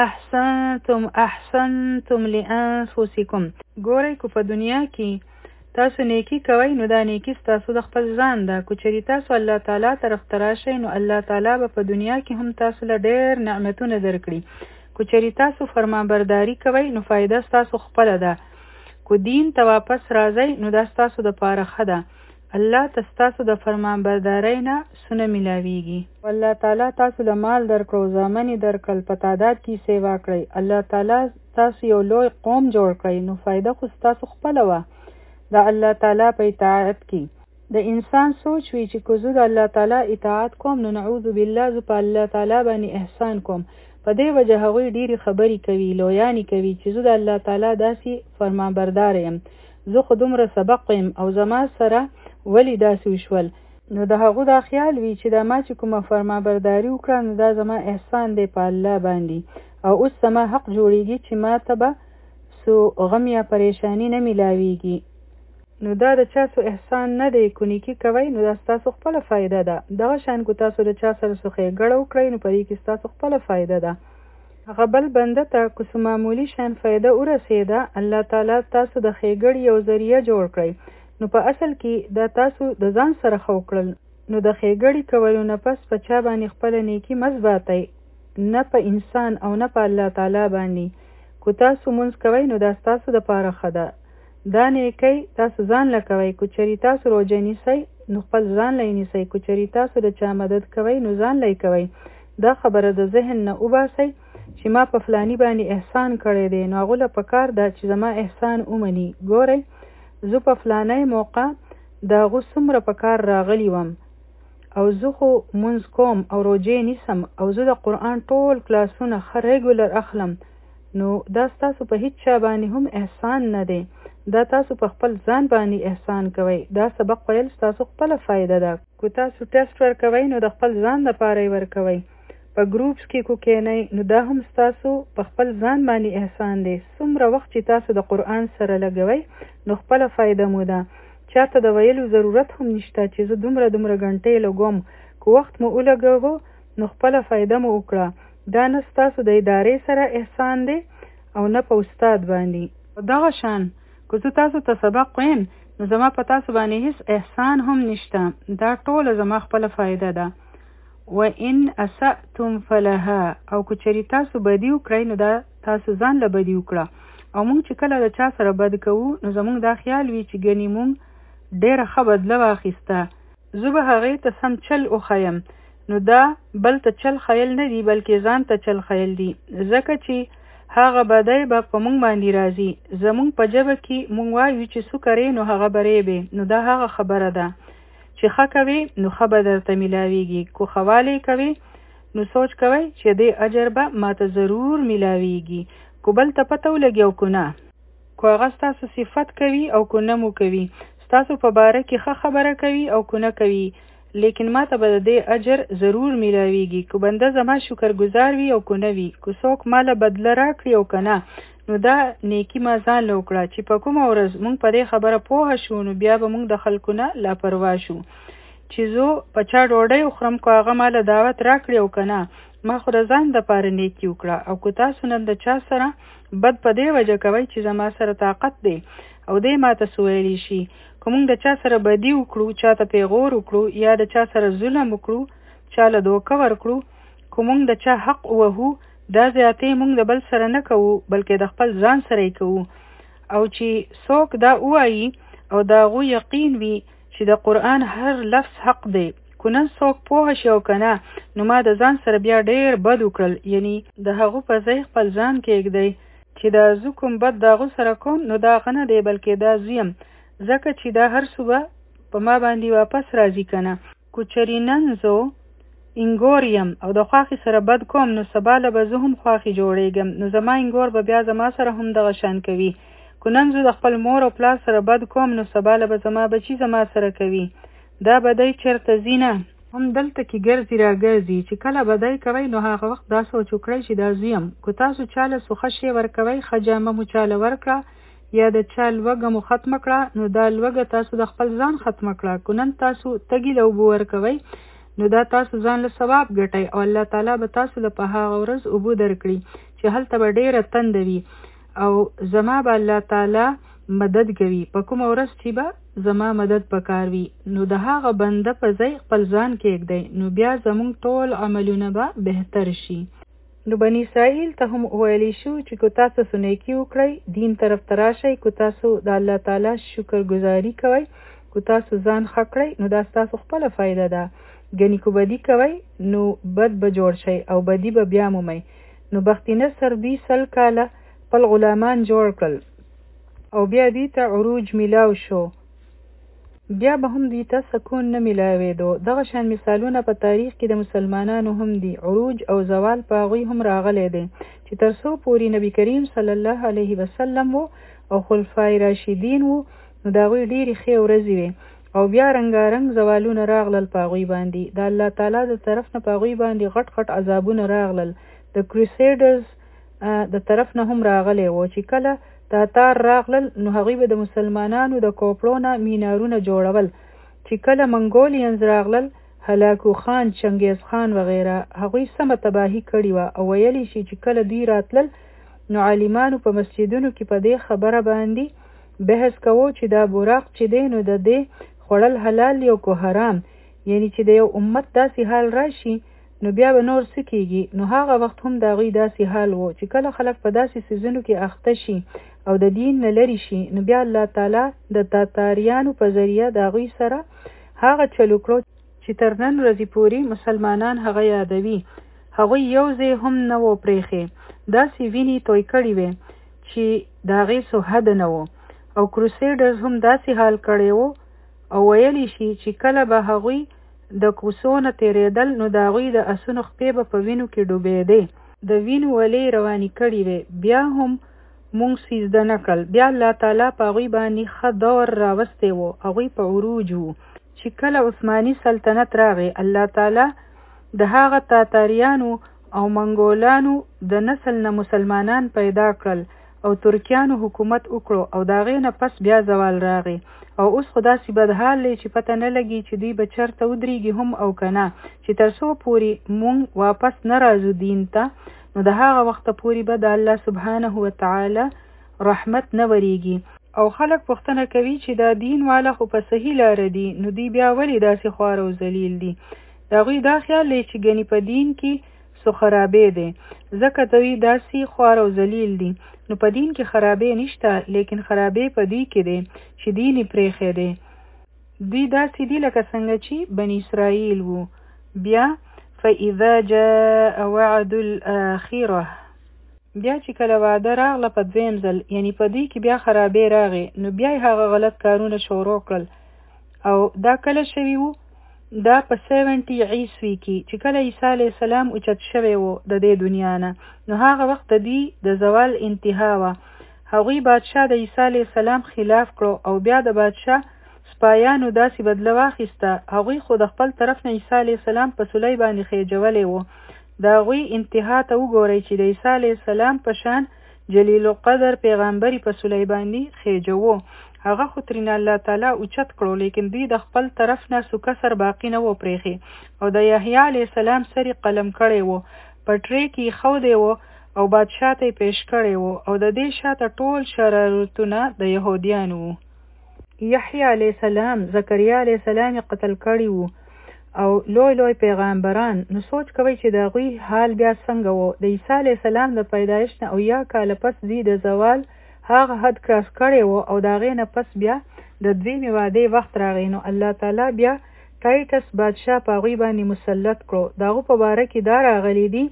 احسنتم لانفسکم. ګورئ که په دنیا کې تاسو نیکی کوئ، نو دا نیکی ستاسو د خپل ځان ده. که چېرې تاسو الله تعالی طرف ته راشئ، نو الله تعالی به په دنیا کې هم تاسو له ډېر نعمتونه درکړي. که چېرې تاسو فرمانبرداري کوئ، نو فایده ستاسو خپله ده. که دین ته واپس راځئ، نو دا ستاسو د پاره ښه ده. الله ته ستاسو د فرمانبردارۍ نه سونه میلاویږي. الله تعالی تاسو له مال درکړو، زامن یې درکړل، په تعداد کې سیوا کړئ. الله تعالی تاسو یو لوی قوم جوړ کړئ، نو فایده خو ستاسو خپله وه د الله تعالی په اطاعت کې. د انسان سوچ وي چې که زه د الله تعالی اطاعت کوم، نو نعوذ بالله زه په الله تعالی باندې احسان کوم. په دې وجه هغوی ډېرې خبرې کوي، لویانې کوي چې زه د الله تعالی داسې فرمانبردار یم، زه خو دومره سبق یم او زما سره ولی داسې وشول. نو د هغو دا خیال وي چې دا ما چې کومه فرمانبرداري وکړه، نو دا زما احسان دی په الله باندې، او اوس زما حق جوړیږي چې ما ته به سو غم یا پریشانی نه میلاویږي. نو دا د چا سو احسان نه دی. که نیکي کوئ، نو دا ستاسو خپله فایده ده. دغه شان که تاسو د چا سره څه ښېګړه وکړئ، نو په دې کې ستاسو خپله فایده ده. هغه بل بنده ته که څه معمولي شان فایده ورسېده، الله تعالی تاسو د ښېګړې یو ذریعه جوړ کړئ، نو په اصل کې دا تاسو د ځان سره ښه وکړل. نو د ښېګړې کولو نه پس په چا باندې خپله نیکي مه زباتئ، نه په انسان او نه په الله تعالی باندې. که تاسو مونځ کوئ، نو دا ستاسو دپاره ښه ده. دا نیکی تاسو ځان له کوئ. که چېرې تاسو روژه نیسئ، نو خپل ځان له یې نیسئ. که چېرې تاسو د چا مدد کوئ، نو ځان له یې کوئ. دا خبره د ذهن نه وباسئ چې ما په فلاني باندې احسان کړی دی، نو هغو له پکار ده چې زما احسان ومني. ګورئ، زه په فلانی موقع د هغو څومره په کار راغلی وم، او زه خو مونځ کوم او روژې نیسم، او زه د قرآن ټول کلاسونه ښه ریګولر اخلم، نو دا ستاسو په هیڅ چا باندې هم احسان نه دی. دا تاسو په خپل ځان باندې احسان کوئ. دا سبق ویل ستاسو خپله فایده ده. که تاسو ټیسټ ورکوئ، نو د خپل ځان دپاره یې ورکوئ. په ګروپس کې کو کینئ، نو دا هم ستاسو په خپل ځان باندې احسان دی. څومره وخت چې تاسو د قرآن سره لګوئ، نو خپله فایده مو ده. چاته د ویلو ضرورت هم نشته چې زه دومره غنټې لګوم. که وخت مو ولګوو، نو خپله فایده مو وکړه. دا نه ستاسو د ادارې سره احسان دی او نه په استاد باندې. دغه شان که زه تاسو ته سبق ویم، نو زما په تاسو باندې هیڅ احسان هم نشته. دا ټوله زما خپله فایده ده. وان اسأتم فلها، او که چېرې تاسو بدي وکړئ نو دا تاسو ځان له بدي وکړه. او موږ چې کله د چا سره بد کوو نو زموږ دا خیال وي چې ګنې موږ ډېره ښه بدله واخیسته، زه به هغې ته سم چل وښیم. نو دا بل ته چل خیل نه دی بلکې ځان ته چل خیل دی، ځکه چې هغه بدی به په موږ باندې راځي. زموږ په ژبه کې موږ وایو چې څه کرې نو هغه به ریبې، نو دا هغه خبره ده چې ښه کوي نو ښه به درته میلاویږي، کو ښوالی کوي نو سوچ کوئ چې دې اجر به ماته ضرور میلاویږي، کو بل ته پته ولګي او کو نه، کو هغه ستاسو صفت کوي او کو نه مو کوي، ستاسو په باره کې ښه خبره کوي او کو نه کوي، لیکن ما ته به د دې اجر ضرور میلاویږي، که بنده زما شکرګزار وي او که نه وي، که څوک ماله بدله راکړي او که نه، نو دا نیکي ما ځان له وکړه چې په کومه ورځ موږ په دې خبره پوه شو نو بیا به موږ د خلکو نه لاپروا شو چې زه په چا ډوډۍ وخورم که هغه ماله دعوت راکړي او که نه، ما خو د ځان دپاره نیکي وکړه. او که تاسو نن د چا سره بد په دې وجه کوئ چې زما سره طاقت دی او دی ماته څه ویلی شي، که موږ د چا سره بدي وکړو، چا ته پیغور وکړو، یا د چا سره ظلم وکړو، چا له دوکه ورکړو، که موږ د چا حق ووهو، دا زیاتې موږ د بل سره نه کوو بلکې د خپل ځان سره یې کوو. او چې څوک دا ووایي او د هغو یقین وي چې د قرآن هر لفظ حق دی، که نن څوک پوه شي او که نه، نو ما د ځان سره بیا ډېر بد وکړل، یعنی د هغو په ځای خپل ځان کېږدی چې دا زه کوم بد د هغو سره کوم نو دا هغه نه دی بلکې دا زه یم، ځکه چې دا هر څه به په ما باندې واپس راځي که نه. که چېرې نن زه انګور یم او د خواښې سره بد کوم نو سبا له به زه هم خواښې جوړېږم، نو زما انګور به بیا زما سره هم دغه شان کوي. که نن زه د خپل مور او پلار سره بد کوم نو سبا له به زما بچي زما سره کوي. دا بدی چېرته ځي نه، هم دلته کې ګرځي را ګرځي. چې کله بدی کوئ نو هغه وخت دا سوچ وکړئ چې دا زه یم. که تاسو چاله څه ښه شی ورکوئ، ښه جامه مو چاله ورکړه یا د چا لوږه مو ختمه کړه، نو دا لوږه تاسو د خپل ځان ختمه کړه. که نن تاسو تږي له اوبو ورکوئ نو دا تاسو ځان له ثواب ګټئ او الله تعالی به تاسو له په هغه ورځ اوبو درکړي چې هلته به ډېره تنده وي او زما به الله تعالی مدد کوي په کومه ورځ چې به زما مدد پکار وي، نو د هغه بنده په ځای خپل ځان کېږدئ، نو بیا زموږ ټول عملونه به بهتر شي. نو بني اسرائیل ته هم ویلی شو چې که تاسو څه نیکي وکړئ دین طرف ته راشئ، که تاسو د الله تعالی شکرګزاري کوئ، که تاسو ځان ښه کړئ نو دا ستاسو خپله فایده ده، ګنې که بدي کوئ نو بد به جوړ شئ او بدي به بیا مومئ. نو بخت نصر دوی 100 کاله خپل غلامان جوړ کړل او بیا دوی ته عروج میلاو شو، بیا به هم دوی ته سکون نه میلاوېدو. دغه شان مثالونه په تاریخ کې د مسلمانانو هم دي. عروج او زوال په هغوی هم راغلی دی چې تر څو پورې نبی کریم صلی الله علیه وسلم و او خلفای راشدین و نو د هغوی ډېرې ښې ورځې وې او بیا رنګارنګ زوالونه راغلل په هغوی باندې. د الله تعالی د طرف نه په هغوی باندې غټ غټ عذابونه راغلل. د کروسیډرز د طرف نه هم راغلی و چې کله تاتار راغلل نو هغوی به د مسلمانانو د کوپړو نه مینارونه جوړول. چې کله منګولینز راغلل، هلاکو خان، چنګیز خان وغیره، هغوی سمه تباهي کړې وه او ویلی شي چې کله دوی راتلل نو عالمانو په مسجدونو کې په دې خبره باندې بحث کوو چې دا براق چې دی نو د دې خوړل حلال یو کو حرام، یعنی چې د یو امت داسې حال راشي نو بیا به نور څه کېږي. نو هغه وخت هم د هغوی داسې حال و چې کله خلک په داسې څیزونو کې اخته شي او د دین نه لرې شي نو بیا الله تعالی د تاتاریانو په ذریعه د هغوی سره هغه چل وکړو چې تر نن ورځې پورې مسلمانان هغه یادوي. هغوی یو ځای هم نه و پرېښې، داسې وینې توی کړې وې چې د هغې څه حد نه و. او کروسیډرز هم داسې حال کړی و او ویلی شي چې کله به هغوی د کوڅو نه تېرېدل نو د هغوی د اسونو خپې به په وینو کې ډوبېدې، د وینو ولې روانې کړې وې. بیا هم مونږ سیزده نه کړل. بیا الله تعالی په هغوی باندې ښه دور راوستی و، هغوی په عروج وو. چې کله عثماني سلطنت راغی، الله تعالی د هغه تاتاریانو او منګولانو د نسل نه مسلمانان پیدا کړل او ترکیانو حکومت وکړو او د هغې نه پس بیا زوال راغی. او اوس خو داسې بدحال دی چې پته نه لګي چې دوی به چېرته ودرېږي هم او که نه، چې تر څو پورې مونږ واپس نه راځو دین ته نو د هغه وخته پورې به د الله سبحانه وتعالی رحمت نه ورېږي. او خلک پوښتنه کوي چې دا دین والا خو په صحیح لاره دي نو دوی بیا ولې داسې خوار او ذلیل دي. د هغوی دا خیال دی چې ګنې په دین کې سو خرابې دی، ځکه دوی داسې خوار او ذلیل دي. نو په دین کې خرابې نشته، لیکن خرابې په دوی کې دی چې دین یې پرېښی دی. دوی داسې دي لکه څنګه چې بني اسرائیل وو. بیا فاذا جاء وعد الاخره، بیا چې کله وعده راغله په دویم ځل، یعنی په دوی کې بیا خرابې راغې، نو بیا یې هغه غلط کارونه شروع کړل. او دا کله شوي وو؟ دا په 70 عیسوي کې چې کله عیسی علیه السلام اوچت شوی وو د دې دنیا نه، نو هغه وخت د دوی د زوال انتها وه. هغوی بادشاه د عیسی علیه السلام خلاف کړو او بیا د بادشاه سپایانو داسې بدله واخیسته. هغوی خو د خپل طرف نه عیسی علیه السلام په سولی باندې خېجولی وو. د هغوی انتها ته وګورئ چې د عیسی علیه السلام په شان جلیل القدر پیغمبري په سولی باندې خېجوو. هغه خو ترینه الله تعالی اوچت کړو، لیکن دوی د خپل طرف نه سو کسر باقی نه و پرېښی. او د یحیی علیه السلام سر یې قلم کړی و، په ټرې کې یې ښودی و او بادشاه ته یې پیش کړی و. او د دې شاته ټول شرارتونه د یهودیانو وو. یحیی علیه السلام، زکریا علیه السلام یې قتل کړي وو او لوی لوی پیغمبران. نو سوچ کوئ چې د هغوی حال بیا څنګه و. د عیسی علیه السلام د پیدایش نه 80 کاله پس دوی د زوال هغه حد کراس کړی و، او د هغې نه پس بیا د دویمې وعدې وخت راغی. نو الله تعالی بیا ټایټس بادشاه په هغوی باندې مسلط کړو. د هغو په باره کې دا راغلی دي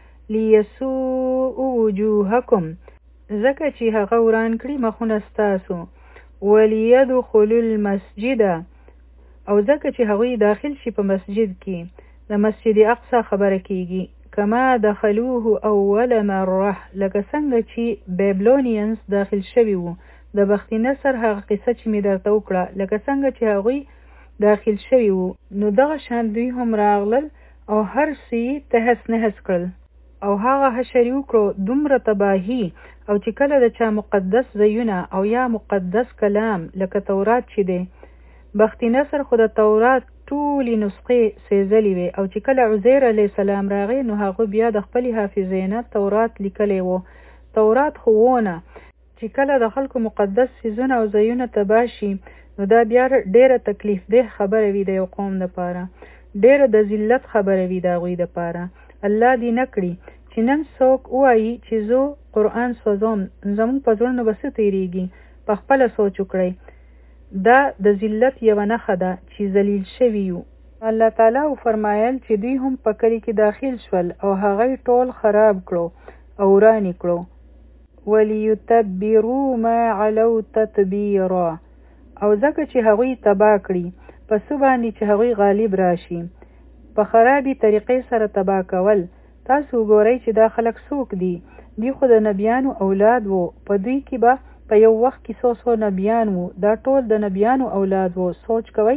لیسوء وجوهکم، ځکه چې هغه وران کړي مخونه ستاسو، ولیدخلوا المسجد، او ځکه چې هغوی داخل شي په مسجد کې. د مسجد اقصی خبره کیږي. کما دخلوه اول مره، لکه څنګه چې بیبلونینز داخل شوي وو. د بخت نصر هغه قصه چې مې درته وکړه، لکه څنګه چې هغوی داخل شوي وو، نو دغه شان دوی هم راغلل او هر څه یې تهس نهس کړل او هغه حشر یې وکړو دومره تباهي. او چې کله د چا مقدس ځایونه او یا مقدس کلام لکه تورات چې دی، بخت نصر خو د تورات ټولې نسخې سیزلې وې. او چې کله عزیر علیه السلام راغی، نو هغه بیا د خپلې حافظې نه تورات لیکلی وو. تورات خو وونه چې کله د خلکو مقدس څیزونه او ځایونه تباه شي، نو دا بیا ډیره تکلیف ده خبره وي د یو قوم دپاره، ډیره د ذلت خبره وي د هغوی دپاره. الله دې نه کړي چې نن څوک ووایي چې زه قرآن سوځوم، زموږ په زړونو به څه تېرېږي. په خپله سوچ وکړئ، دا د ذلت یوه نښه ده چې ذلیل شوي یو. الله تعالی فرمایل چې دوی هم په کلي کې داخل شول او هغه ټول خراب کړو او وران یې کړو. ولیتبروا ما علوا تتبیرا، او ځکه چې هغوی تباه کړي په څه باندې چې هغوی غالب راشي، په خرابې طریقې سره تباه کول. تاسو وګورئ چې دا خلک څوک دي. دوی خو د نبیانو اولاد وو. په دوی کې به په یو وخت کې څو نبیان وو. دا ټول د نبیانو اولاد وو. سوچ کوئ.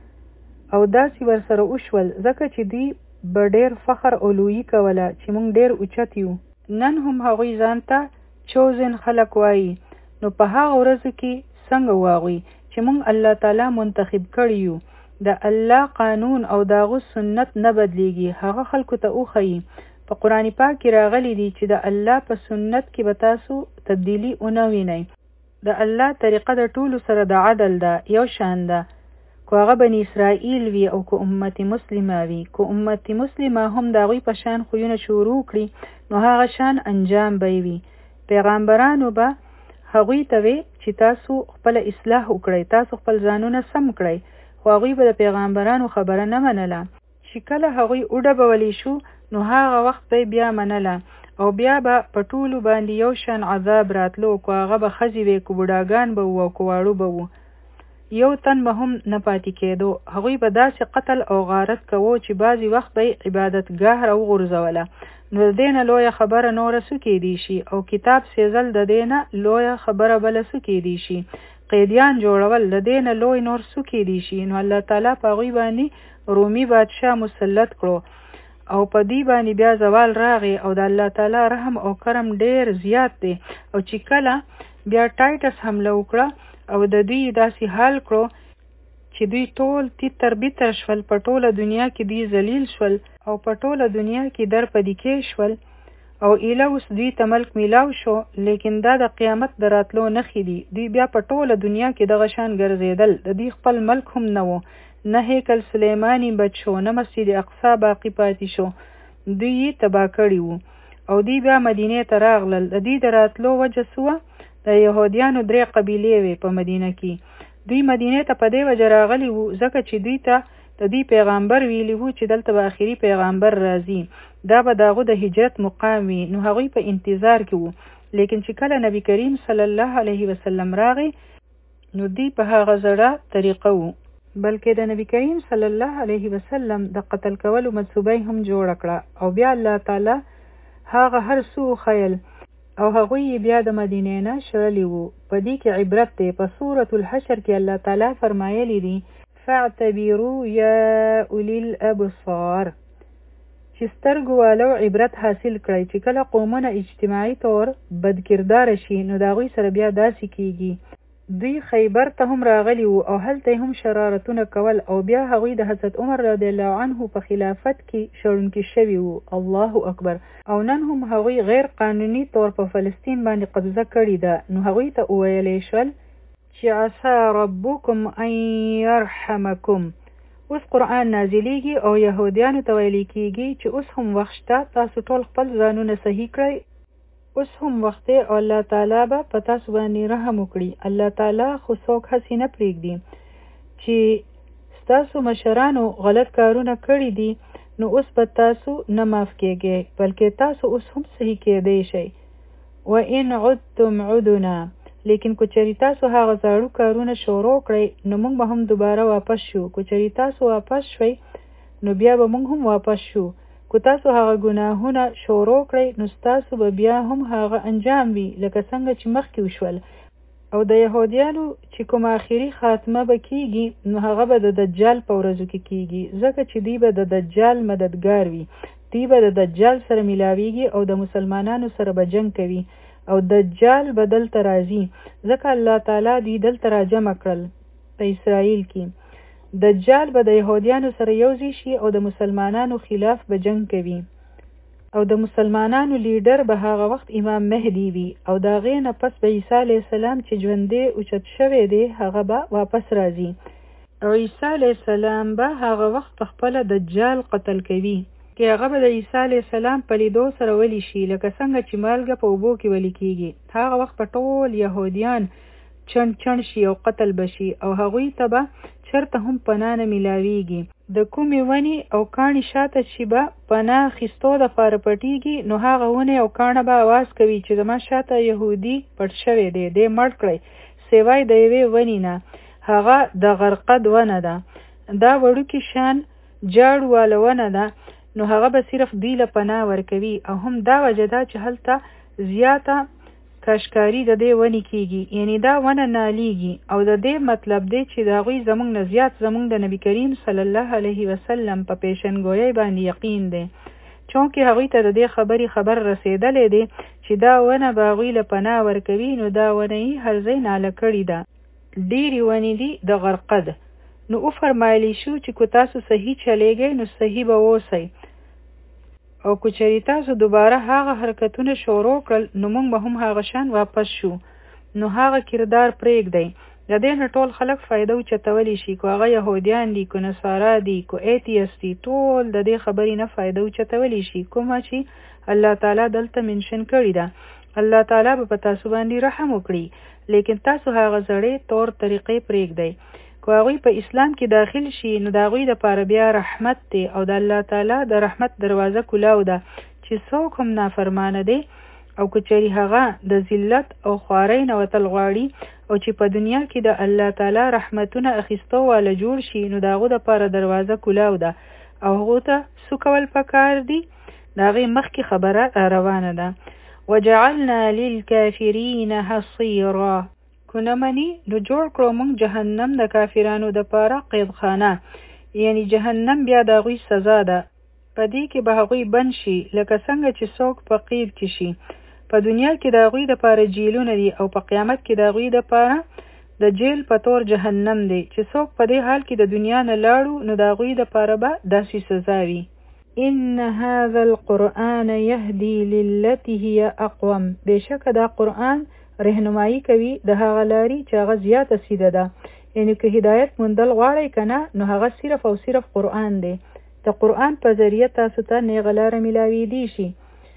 او داسې ورسره وشول ځکه چې دوی به ډېر فخر او لویي کوله چې موږ ډېر اوچت یو. نن هم هغوی ځان ته چوزن خلک وایي. نو په هغه ورځو کې څنګه واغوي چې موږ الله تعالی منتخب کړي یو. د الله قانون او داغه سنت نه بدلیږي. هغه خلکو ته وښیي. په قرآن پاک کې راغلی دی چې د الله په سنت کې به تاسو تبدیلی ونه وینئ. د الله طریقه د ټولو سره د عدل ده، یو شان ده. که هغه بني اسرائیل وي او که امت مسلمه وي. که امت مسلمه هم د هغوی په شان خویونه شروع کړي، نو هغه شان انجام به وي. پیغمبرانو به هغوی ته وی چې تاسو خپل اصلاح وکړئ، تاسو خپل ځانونه سم کړئ، خو هغوی به د پیغمبرانو خبره نه منله. چې کله هغوی وډبولی شو، نو هغه وخت به بیا منله او بیا به په ټولو باندې یو شان عذاب راتلو. که هغه به ښځې وې، که بوډاګان به وو او که واړه به وو، یو تن به هم نه پاتې کېدو. هغوی به داسې قتل او غارت کوو چې بعضې وخت به عبادتګاه راوغورځوله. نو د دې نه لویه خبره نوره څه کېدی شي؟ او کتاب سیزل د دې نه لویه خبره بله څه کېدی شي؟ قیدیان جوړول د دې نه لوی نور څه کېدی شي؟ نو الله تعالی په هغوی باندې رومي بادشاه مسلط کړو او په دې باندې بیا زوال راغی. او د الله تعالی رحم او کرم ډیر زیات دی. او چې کله بیا ټایټس حمله وکړه او د دوی داسې حال کړو چې دوی ټول تیتر بیتر شول، په ټوله دنیا کې دوی ذلیل شول او په ټوله دنیا کې در پدې کې شول. او ایله اوس دوی ته ملک میلاو شو، لیکن دا د قیامت د راتلو نښې دي. دوی بیا په ټوله دنیا کې دغه شان ګرځېدل. د دوی خپل ملک هم نه و، نه هیکل سلیمانی بچ شو، نه مسجد اقصی باقی پاتې شو. دوی یې تباه کړي وو او دوی بیا مدینې ته راغلل. د دوی د راتلو وجه سوه د یهودیانو 3 قبیلې وې په مدینه کې. دوی مدینې ته په دې وجه راغلي وو ځکه چې دوی ته د دوی پیغمبر ویلی وو چې دلته به آخري پیغمبر راځي، دا به د هغو د هجرت مقام وي. نو هغوی په انتظار کې وو. لیکن چې کله نبی کریم صلی الله علیه وسلم راغی نو دوی په هغه زړه طریقه وو، بلکې د نبی کریم صلی الله علیه وسلم د قتل کولو منصوبه هم جوړ کړه او بیا الله تعالی هغه هر څه خیل او هغوی بیا د مدینې نه شړلی وو. په دې کې عبرت دی. په سورة الحشر کې الله تعالی فرمایلی دی فاعتبروا یا اولی الابصار، چې سترګو والو عبرت حاصل کړئ. چې کله قومونه اجتماعي طور بدکردار شي نو د هغوی سره بیا داسې کیږي. دوی خیبر ته هم راغلی وو او هلته هم شرارتونه کول او بیا هغوی د حضرت عمر رضی الله عنه په خلافت کې شړونکي شوي وو. الله اکبر. او نن هم هغوی غیر قانوني طور په فلسطین باندې قبضه کړې ده. نو هغوی ته وویلی شول چې عسى ربکم ان یرحمکم. اوس قرآن نازلیږي او یهودیانو ته ویل کیږي چې اوس هم وخت شته، تاسو ټول خپل ځانونه صحیح کړئ. اوس هم وخت دی او الله تعالی به په تاسو باندې رحم وکړي. الله تعالی خو څوک هسې نه پرېږدي. چې ستاسو مشرانو غلط کارونه کړي دي نو اوس به تاسو نه معاف کېږئ، بلکې تاسو اوس هم صحیح کېدی شئ. وَإِنْ عُدْتُمْ عُدْنَا، لیکن که چېرې تاسو هغه زاړو کارونه شروع کړئ نو موږ به هم دوباره واپس شو. که چېرې تاسو واپس شوئ نو بیا به موږ هم واپس شو. که تاسو هغه ګناهونه شروع کړئ نو ستاسو به بیا هم هغه انجام وي لکه څنګه چې مخکې وشول. او د یهودیانو چې کوم آخري خاتمه به کیږي نو هغه به د دجال په ورځو کې کیږي، ځکه چې دوی به د دجال مددګار وي. دوی به د دجال سره ملاویږي او د مسلمانانو سره به جنگ کوي او دجال به دلته راځي، ځکه الله تعالی دوی دلته راجمع کړل په اسرائیل کې. دجال به د یهودیانو سره یوځای شي او د مسلمانانو خلاف به جنگ کوي او د مسلمانانو لیډر به هغه وخت امام مهدی وي او د هغې نه پس به عیسی علیه السلام چې ژوندی اوچت شوی دی هغه به واپس راځي او عیسی علیه السلام به هغه وخت په خپله دجال قتل کوي. کې هغه به د عیسی علیه السلام په لیدو سره ولی شي لکه څنګه چې مالګه په اوبو کې ولی کیږي. هغه وخت په ټول یهودیان چڼ شي او قتل بشي او هغوی ته به چرته هم پناه نه میلاویږي. د کومې ونې او کاڼي شاته چې به پناه اخیستو دپاره پټیږي نو هغه ونې او کاڼه به اواز کوي چې زما شاته یهودي پټ شوی دی، دی مړ کړئ. سوای د یوې ونې نه، هغه د غرقد ونه ده. دا وړوکې شان جاړو واله ونه ده، نو هغه به صرف دوی له پناه ورکوي او هم دا وجه ده چې هلته زیاته کاشکاری د دې ونې کیږي، یعنی دا ونه نالیږي. او د دې مطلب دی چې د هغوی زموږ نه زیات زموږ د نبی کریم صلی الله علیه وسلم په پیشنګویۍ باندې یقین دی، چونکې هغوی ته د دې خبر رسېدلی دی چې دا ونه به هغوی له پناه ورکوي. نو دا ونه یې هر ځای ناله کړې ده. ډېرې ونې دي د غرقد. نو وفرمایلی شو چې که تاسو صحیح چلیږئ نو صحیح به اوسئ، او که چېرې تاسو دوباره هغه حرکتونه شروع کړل نو موږ به هم هغه شان واپس شو. نو هغه کردار پرېږدئ. د دې نه ټول خلک فایده اوچتولی شي، که هغه یهودیان دي، که نصارا دي، که ایتیست دي، ټول د دې خبرې نه فایده اوچتولی شي کومه چې الله تعالی دلته منشن کړې ده. الله تعالی به په تاسو باندې رحم وکړي، لیکن تاسو هغه زړې طور طریقې پرېږدئ. که هغوی په اسلام کې داخل شي نو د هغوی دپاره بیا رحمت دی او د الله تعالی د رحمت دروازه کلاو ده چې څوک هم نافرمانه دی. او که چېرې هغه د ذلت او خوارۍ نه وتل غواړي او چې په دنیا کې د الله تعالی رحمتونه اخیستو واله جوړ شي نو د هغو دپاره دروازه کلاو ده او هغو ته څه کول پکار دي؟ د هغې مخکې خبره روانه ده. وجعلنا للکافرین حصیرا، که نه مني نو جوړ کړو موږ جهنم د کافرانو دپاره قیدخانه، یعنی جهنم بیا د هغوی سزا ده. په دې کې به هغوی بند شي لکه څنګه چې څوک په قید کې شي. په دنیا کې د هغوی دپاره جیلونه دي او په قیامت کې د هغوی دپاره د جیل په طور جهنم دی چې څوک په دې حال کې د دنیا نه لاړو نو د هغوی دپاره به داسې سزا وي. ان هذا القرآن يهدي للتي هي اقوم، بېشکه دا قرآن رهنمایي کوي د هغه لارې چې هغه زیاته سیده ده، یعنی که هدایت موندل غواړئ کنه نو هغه صرف او صرف قرآن دی. د قرآن په ذریعه تاسو ته نیغه لاره میلاویدی شي.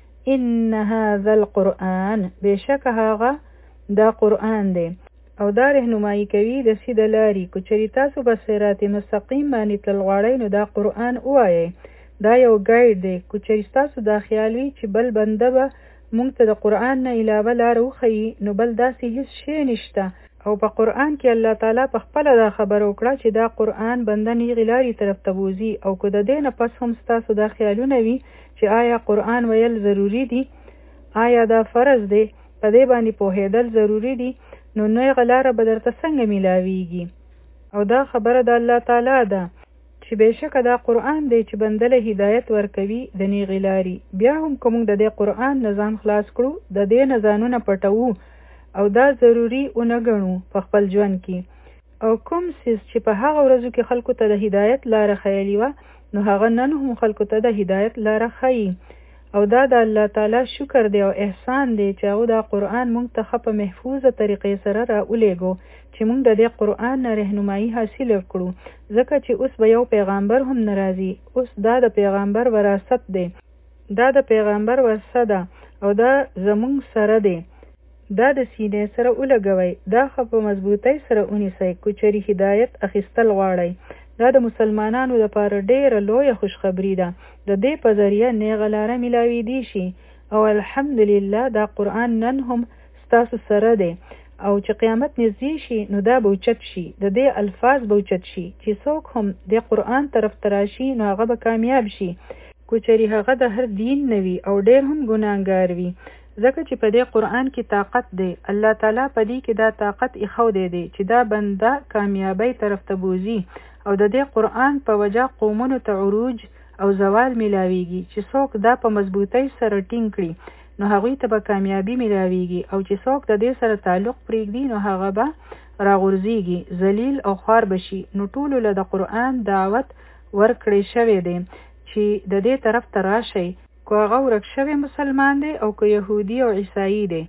ان هذا القرآن بشک هغه دا قرآن دی او دا رهنمایي کوي د سیده لارې. که چېرې تاسو په صراط مستقیم باندې تلل غواړئ نو دا قرآن ووایئ. دا یو ګایډ دی. که چېرې ستاسو دا خیال وي چې بل بنده به موږ ته د قرآن نه علاوه لاره وښیي نو بل داسې هیڅ شی نشته. او په قرآن کې الله تعالی په خپله دا خبره وکړه چې دا قرآن بنده نیغې لارې طرف ته بوځي. او که د دې نه پس هم ستاسو دا خیالونه وي چې آیا قرآن ویل ضروري دي، آیا دا فرض دی، په دې باندې پوهېدل ضروري دي، نو نیغه لاره به درته څنګه میلاویږي؟ او دا خبره د الله تعالی ده چې بېشکه دا قرآن دی چې بنده له هدایت ورکوي د نیغې لارې. بیا هم که موږ د دې قرآن نه ځان خلاص کړو، د دې نه ځانونه پټوو او دا ضروري ونه ګڼو په خپل ژوند کې، او کوم څیز چې په هغه ورځو کې خلکو ته د هدایت لاره ښیلې وه نو هغه نن هم خلکو ته د هدایت لاره ښیي. او دا د الله تعالی شکر دی او احسان دی چې هغه دا قرآن موږ ته ښه په محفوظه طریقې سره راولېږو چې موږ د دې قرآن نه رهنمایي حاصله کړو. ځکه چې اوس به یو پیغمبر هم نه راځي. اوس دا د پیغمبر وراثت دی، دا د پیغمبر ورثه ده او دا زموږ سره دی. دا د سینې سره ولګوئ، دا ښه په مضبوطۍ سره ونیسئ که چېرې هدایت اخیستل غواړئ. دا د مسلمانانو لپاره ډېره لویه خوشخبري ده. د دې په ذریعه نیغه لاره میلاویدی شي. او الحمدلله دا قرآن نن هم ستاسو سره دی او چې قیامت نږدې شي نو دا به اوچت شي، د دې الفاظ به اوچت شي چې څوک هم د قرآن طرف ته راشي نو هغه به کامیاب شي، که چېرې هغه د هر دین نه وي او ډېر هم ګناهګار وي. ځکه چې په دې قرآن کې طاقت دی. الله تعالی په دې کې دا طاقت ایښودی دی چې دا بنده کامیابۍ طرف ته بوځي. او د دې قرآن په وجه قومونو ته عروج او زوال میلاویږي. چې څوک دا په مضبوطۍ سره ټینګ کړي نو هغوی ته به کامیابي میلاویږي، او چې څوک د دې سره تعلق پرېږدي نو هغه به راغورځېږي، ذلیل او خوار بشي. نو ټولو له د قرآن دعوت ورکړی شوی دی چې د دې طرف ته راشئ، که هغه ورک شوی مسلمان دی او که یهودي او عیسايي دی.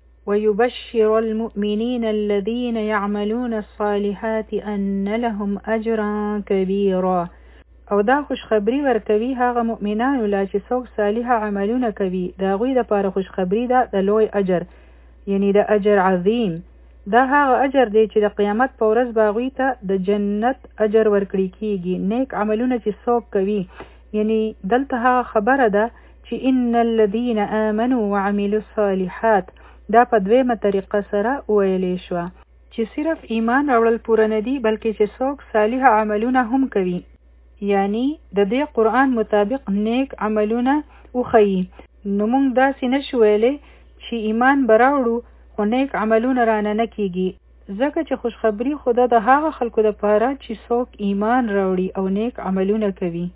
ويبشر المؤمنين الذين يعملون الصالحات أن لهم أجرا كبيرا. او دا خوشخبری ورکوي هغه مؤمنانو لا چې څوک صالح عملونه کوي، د هغوی دپاره خوشخبری ده د لوی اجر، یعنی د اجر عظیم. دا هغه اجر دی چې د قیامت په ورځ به هغوی ته د جنت اجر ورکړي کیږي. نیک عملونه چې څوک کوي، یعنی دلته هغه خبره ده چې ان الذين آمنوا وعملوا الصالحات دا په دویمه طریقه سره ویلې شوه چې صرف ایمان راوړل پوره نه دي، بلکې چې څوک صالح عملونه هم کوي، یعنی د دې قرآن مطابق نیک عملونه وښیي. نو موږ داسې نشو ویلی چې ایمان به راوړو خو نیک عملونه رانه نه کیږي، ځکه چې خوشخبری خدا د هغه خلکو دپاره چې څوک ایمان راوړي او نیک عملونه کوي.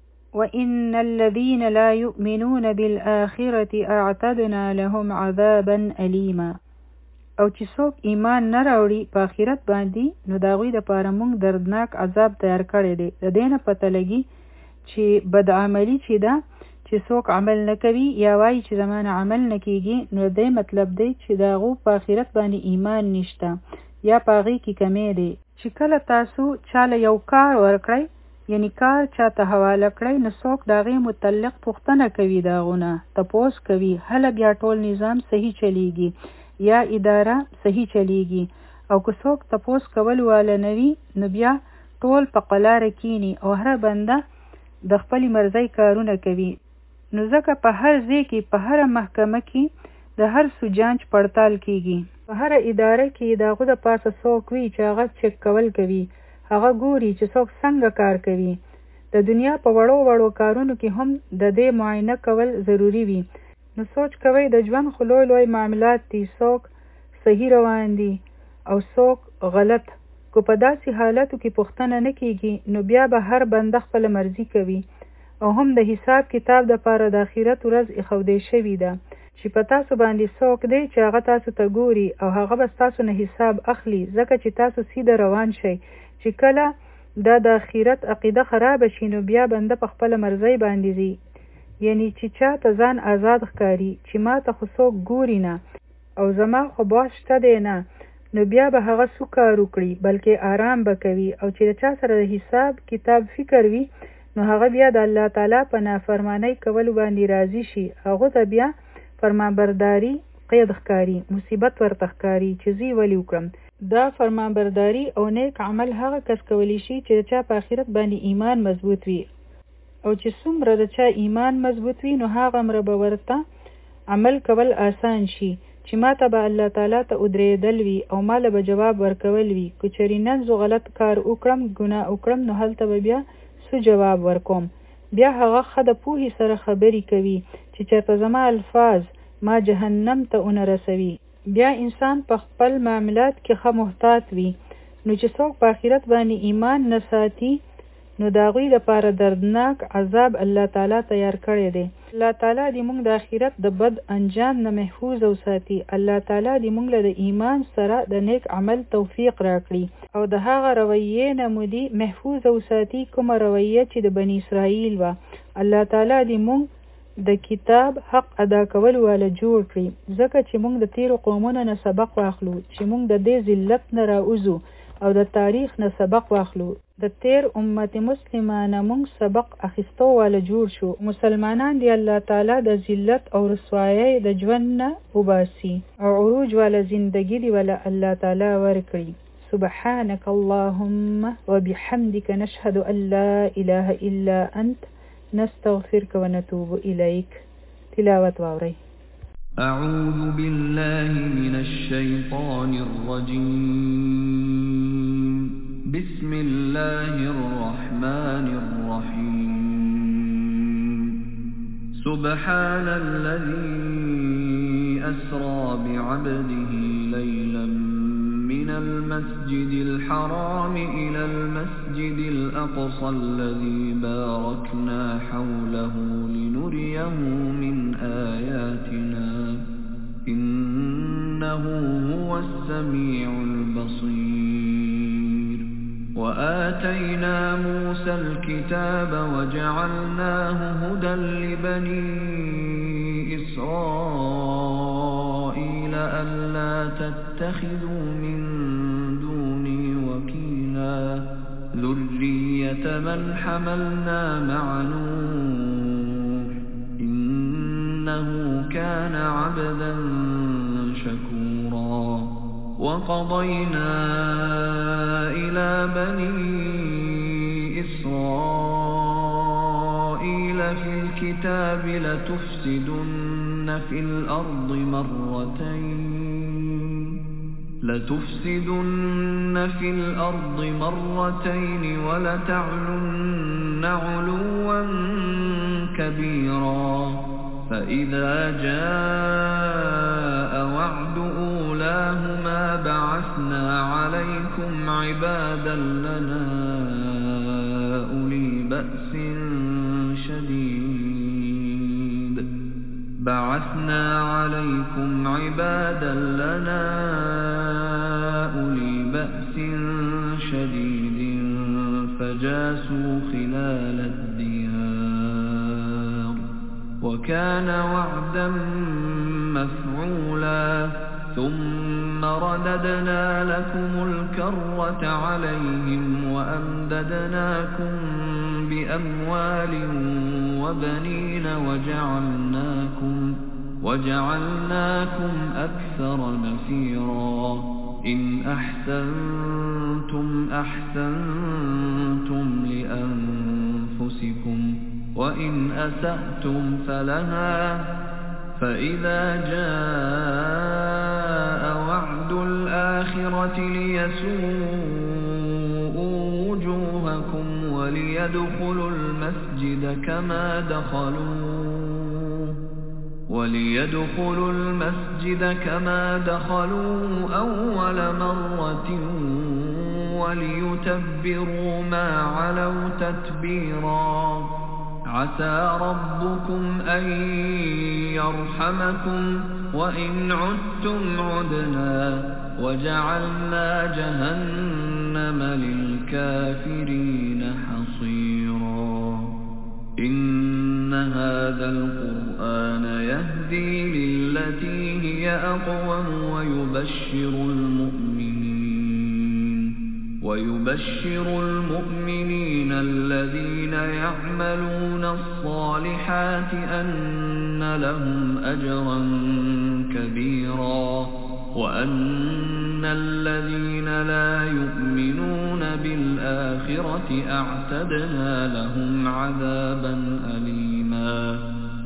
وَإِنَّ الَّذِينَ لَا يُؤْمِنُونَ بِالْآخِرَةِ أَعْتَدْنَا لَهُمْ عَذَابًا أَلِيمًا. او چې څوک ایمان نه راوړي په آخرت باندې نو د هغوی دپاره موږ دردناک عذاب تیار کړی دی. د دې نه پته لګي چې بدعملي چې ده، چې څوک عمل نه کوي یا وایي چې زما نه عمل نه کیږي، نو دې مطلب دی چې د هغو په آخرت باندې ایمان نشته یا په هغې کې کمی دی. چې کله تاسو چاله یو کار ورکړئ، یعنی کار چاته حواله کړئ، نو څوک د هغې متعلق پوښتنه کوي، د هغونه تپوس کوي، هله بیا ټول نظام صحیح چلیږي یا اداره صحیح چلیږي. او که څوک تپوس کول واله نه وي نو بیا ټول په قلاره کینی او هر بنده د خپلې مرضۍ کارونه کوي. نو ځکه په هر ځای کې، په هر محکمه کې د هر څه جانچ پړتال کیږي. په هر اداره کې د هغه د پاسه څوک وي چې هغه چک کول کوي، هغه ګوري چې څوک څنګه کار کوي. د دنیا په وړو وړو کارونو کې هم د دې معاینه کول ضروری وي. نو سوچ کوئ د ژوند خو لوی لوی معاملات دي، څوک صحیح روان دي او څوک غلط. که په داسې حالاتو کې پوښتنه نه کیږي نو بیا به هر بنده خپله مرضي کوي. او هم د حساب کتاب دپاره د آخرت ورځ ایښودی شوې ده چې په تاسو باندې څوک دی چې هغه تاسو ته ګوري او هغه به ستاسو نه حساب اخلي، ځکه چې تاسو سیده روان شئ. چې کله دا د آخرت عقیده خراب شي نو بیا بنده په خپله مرضۍ باندې ځي، یعنی چې چا ته ځان آزاد ښکاري چې ما ته خو څوک ګوري نه او زما خو باس شته دی نه، نو بیا به هغه څو کار وکړي بلکې آرام به کوي او چې د چا سره د حساب کتاب فکر وي نو هغه بیا د الله تعالی په نافرمانی کول باندې راضي شي هغه ته بیا فرمانبرداري قید ښکاري مصیبت ورته ښکاري چې زی ولی وکړم دا فرمانبرداري او نیک عمل هغه کس کولی شي چې د چا په آخرت باندې ایمان مضبوط وي او چې څومره د چا ایمان مضبوط وي نو هغه امر به ورته عمل کول آسان شي چې ماته به الله تعالی ته ودرېدل وي او مال به جواب ورکول وي که چېرې نن زه غلط کار وکړم ګناه وکړم نو هلته به بیا څه جواب ورکوم بیا هغه ښه د پوهې سره خبرې کوي چې چېرته زما الفاظ ما جهنم ته ونه رسوي بیا انسان په خپل معاملات کې ښه محتاط وي نو چې څوک په آخرت باندې ایمان نه ساتي نو د هغوی لپاره دردناک عذاب الله تعالی تیار کړی دی الله تعالی دې موږ د آخرت د بد انجام نه محفوظ وساتي الله تعالی دې موږ له د ایمان سره د نیک عمل توفیق راکړي او د هغه رویې نه مو دې محفوظ وساتي کومه رویه چې د بني اسرائیل وه الله تعالی دې موږ د کتاب حق ادا کول والا جوړ کړي ځکه چې موږ د تیرو قومونو نه سبق واخلو چې موږ د دې ذلت نه راوځو او د تاریخ نه سبق واخلو د تیر امت مسلمانه موږ سبق اخیستو والا جوړ شو مسلمانان دی الله تعالی د ذلت او رسوایی د ژوند نه وباسي او عروج والا زندگی دی ولا الله تعالی ورکړي سبحانك اللهم وبحمدك نشهد ان لا اله الا انت نستغفرك ونتوب إليك تلاوة واوري أعوذ بالله من الشيطان الرجيم بسم الله الرحمن الرحيم سبحان الذي أسرى بعبده ليلا من المسجد الحرام إلى المسجد الأقصى الذي باركنا حوله لنريه من آياتنا إنه هو السميع البصير وآتينا موسى الكتاب وجعلناه هدى لبني إسرائيل ألا تتخذوا من دوني وكيلا ذرية من حملنا مع نوح إنه كان عبدا شكورا وقضينا إلى بني إسرائيل في الكتاب لتفسدن في الأرض مرتين ولتعلن علوا كبيرا فإذا جاء وعد أولاهما بعثنا عليكم عبادا لنا أولي بأس شديد فجاسوا خلال الديار وكان وعدا مفعولا ثم رددنا لكم الكرة عليهم وأمددناكم بأموال وبنين وجعلناكم أكثر نفيرا إن أحسنتم أحسنتم لأنفسكم وإن أسأتم فلها فإذا جاء وعد الآخرة ليسوءوا وجوهكم وليدخلوا المسجد كما دخلوه أول مرة وليتبروا ما علوا تتبيرا عسى ربكم أن يرحمكم وإن عدتم عدنا وجعلنا جهنم للكافرين حصيرا إن هذا القرآن يهدي للتي هي أقوم ويبشر المؤمنين ويبشر المؤمنين الذين يعملون الصالحات أن لهم أجرا كبيرا وأن الذين لا يؤمنون بالآخرة أعتدنا لهم عذابا أليما